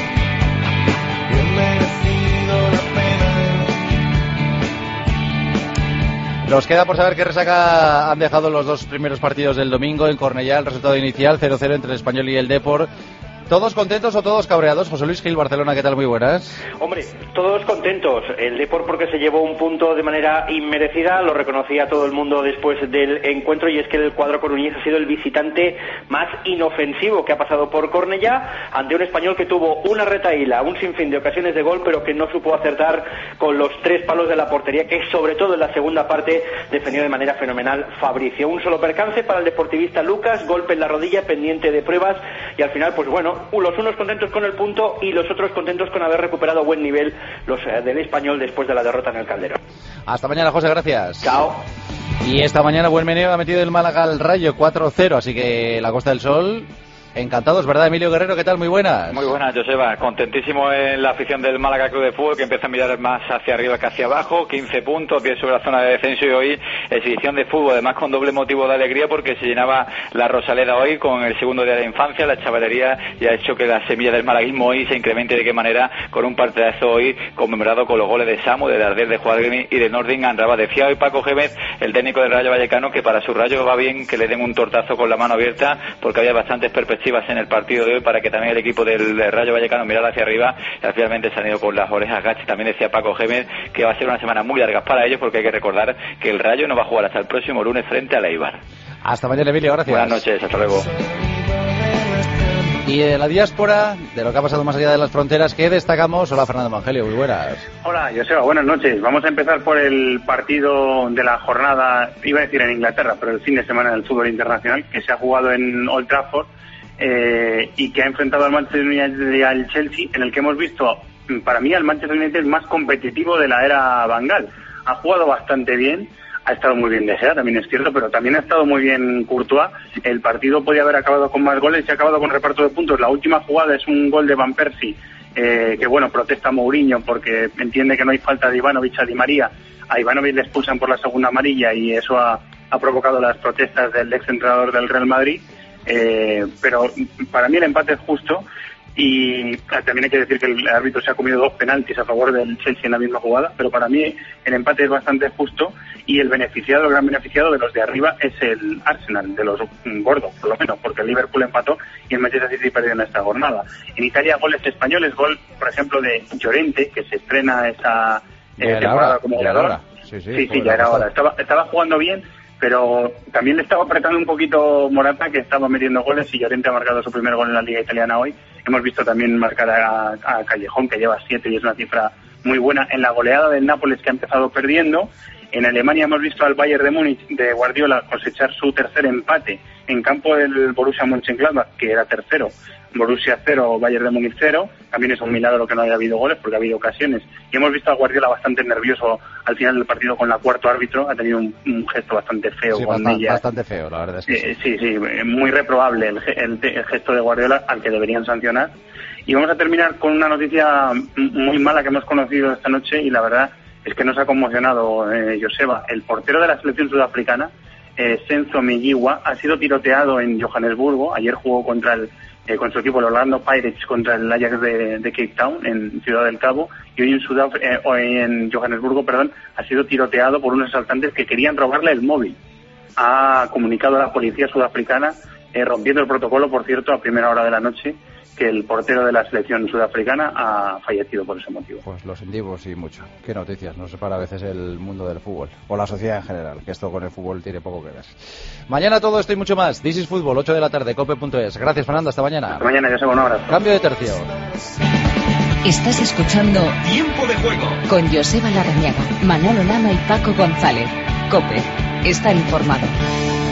Nos queda por saber qué resaca han dejado los dos primeros partidos del domingo en Cornellá. El resultado inicial cero cero entre el Español y el Depor. ¿Todos contentos o todos cabreados? José Luis Gil, Barcelona, ¿qué tal? Muy buenas. Hombre, todos contentos. El Depor porque se llevó un punto de manera inmerecida, lo reconocía todo el mundo después del encuentro, y es que el cuadro coruñés ha sido el visitante más inofensivo que ha pasado por Cornellá, ante un Español que tuvo una retahíla, un sinfín de ocasiones de gol, pero que no supo acertar con los tres palos de la portería, que sobre todo en la segunda parte defendió de manera fenomenal Fabricio. Un solo percance para el deportivista Lucas, golpe en la rodilla, pendiente de pruebas, y al final, pues bueno, los unos contentos con el punto y los otros contentos con haber recuperado buen nivel los eh, del Español después de la derrota en el Calderón. Hasta mañana, José, gracias. Chao. Y esta mañana buen meneo ha metido el Málaga al Rayo cuatro cero, así que la Costa del Sol... Encantados, ¿verdad, Emilio Guerrero? ¿Qué tal? Muy buenas. Muy buenas, Joseba. Contentísimo en la afición del Málaga Club de Fútbol, que empieza a mirar más hacia arriba que hacia abajo. quince puntos, diez sobre la zona de descenso, y hoy exhibición de fútbol, además con doble motivo de alegría, porque se llenaba la Rosaleda hoy con el segundo día de infancia. La chavalería ya ha hecho que la semilla del malaguismo hoy se incremente. ¿De qué manera? Con un partidazo hoy conmemorado con los goles de Samu, de Darder, de Juárez y de Nordin Andraba. Decía hoy Paco Gémez, el técnico del Rayo Vallecano, que para su Rayo va bien que le den un tortazo con la mano abierta, porque había bastantes perspectivas en el partido de hoy para que también el equipo del Rayo Vallecano mirara hacia arriba, y finalmente se han ido con las orejas gachas. También decía Paco Gémez que va a ser una semana muy larga para ellos, porque hay que recordar que el Rayo no va a jugar hasta el próximo lunes frente a Eibar. Hasta mañana, Emilio, gracias. Buenas noches, hasta luego. Y en la diáspora, de lo que ha pasado más allá de las fronteras, ¿qué destacamos? Hola, Fernando Evangelio, muy buenas. Hola, Joseba, buenas noches. Vamos a empezar por el partido de la jornada, iba a decir en Inglaterra, pero el fin de semana del fútbol internacional, que se ha jugado en Old Trafford, eh, y que ha enfrentado al Manchester United y al Chelsea, en el que hemos visto, para mí, al Manchester United más competitivo de la era Van Gaal. Ha jugado bastante bien, ha estado muy bien De Gea, también es cierto, pero también ha estado muy bien Courtois. El partido podía haber acabado con más goles y ha acabado con reparto de puntos. La última jugada es un gol de Van Persie, eh, que bueno, protesta Mourinho porque entiende que no hay falta de Ivanovic a Di María. A Ivanovic le expulsan por la segunda amarilla y eso ha, ha provocado las protestas del ex entrenador del Real Madrid. Eh, pero para mí el empate es justo. Y también hay que decir que el árbitro se ha comido dos penaltis a favor del Chelsea en la misma jugada, pero para mí el empate es bastante justo, y el beneficiado, el gran beneficiado de los de arriba es el Arsenal, de los gordos, por lo menos, porque el Liverpool empató y el Manchester City perdió en esta jornada. En Italia, goles españoles, gol, por ejemplo, de Llorente, que se estrena esa eh, temporada hora, como jugador. Sí, sí, sí, sí ya era hora. Estaba, estaba jugando bien, pero también le estaba apretando un poquito Morata, que estaba metiendo goles, y Llorente ha marcado su primer gol en la Liga Italiana hoy. Hemos visto también marcar a, a Callejón, que lleva siete y es una cifra muy buena. En la goleada del Nápoles, que ha empezado perdiendo. En Alemania hemos visto al Bayern de Múnich de Guardiola cosechar su tercer empate en campo del Borussia Mönchengladbach, que era tercero. Borussia cero, Bayern de Múnich cero. También es un milagro que no haya habido goles, porque ha habido ocasiones. Y hemos visto a Guardiola bastante nervioso al final del partido con la cuarto árbitro. Ha tenido un, un gesto bastante feo sí, con bastante, ella. Bastante feo, la verdad es que eh, sí. Sí, sí, muy reprobable el, el, el gesto de Guardiola, al que deberían sancionar. Y vamos a terminar con una noticia muy mala que hemos conocido esta noche, y la verdad es que nos ha conmocionado, eh, Joseba. El portero de la selección sudafricana, eh, Senzo Mijiwa, ha sido tiroteado en Johannesburgo. Ayer jugó contra el, eh, con su equipo, el Orlando Pirates, contra el Ajax de, de Cape Town, en Ciudad del Cabo, y hoy en, Sudaf eh, hoy en Johannesburgo perdón, ha sido tiroteado por unos asaltantes que querían robarle el móvil. Ha comunicado a la policía sudafricana, eh, rompiendo el protocolo, por cierto, a primera hora de la noche, que el portero de la selección sudafricana ha fallecido por ese motivo. Pues lo sentimos y mucho. Qué noticias, nos separa a veces el mundo del fútbol, o la sociedad en general, que esto con el fútbol tiene poco que ver. Mañana todo esto y mucho más. This is Fútbol, ocho de la tarde, cope punto es. Gracias, Fernando, hasta mañana. Hasta mañana, ya se un abrazo. Cambio de tercio. Estás escuchando Tiempo de Juego con Joseba Larrañaga, Manolo Lama y Paco González. COPE, estar informado.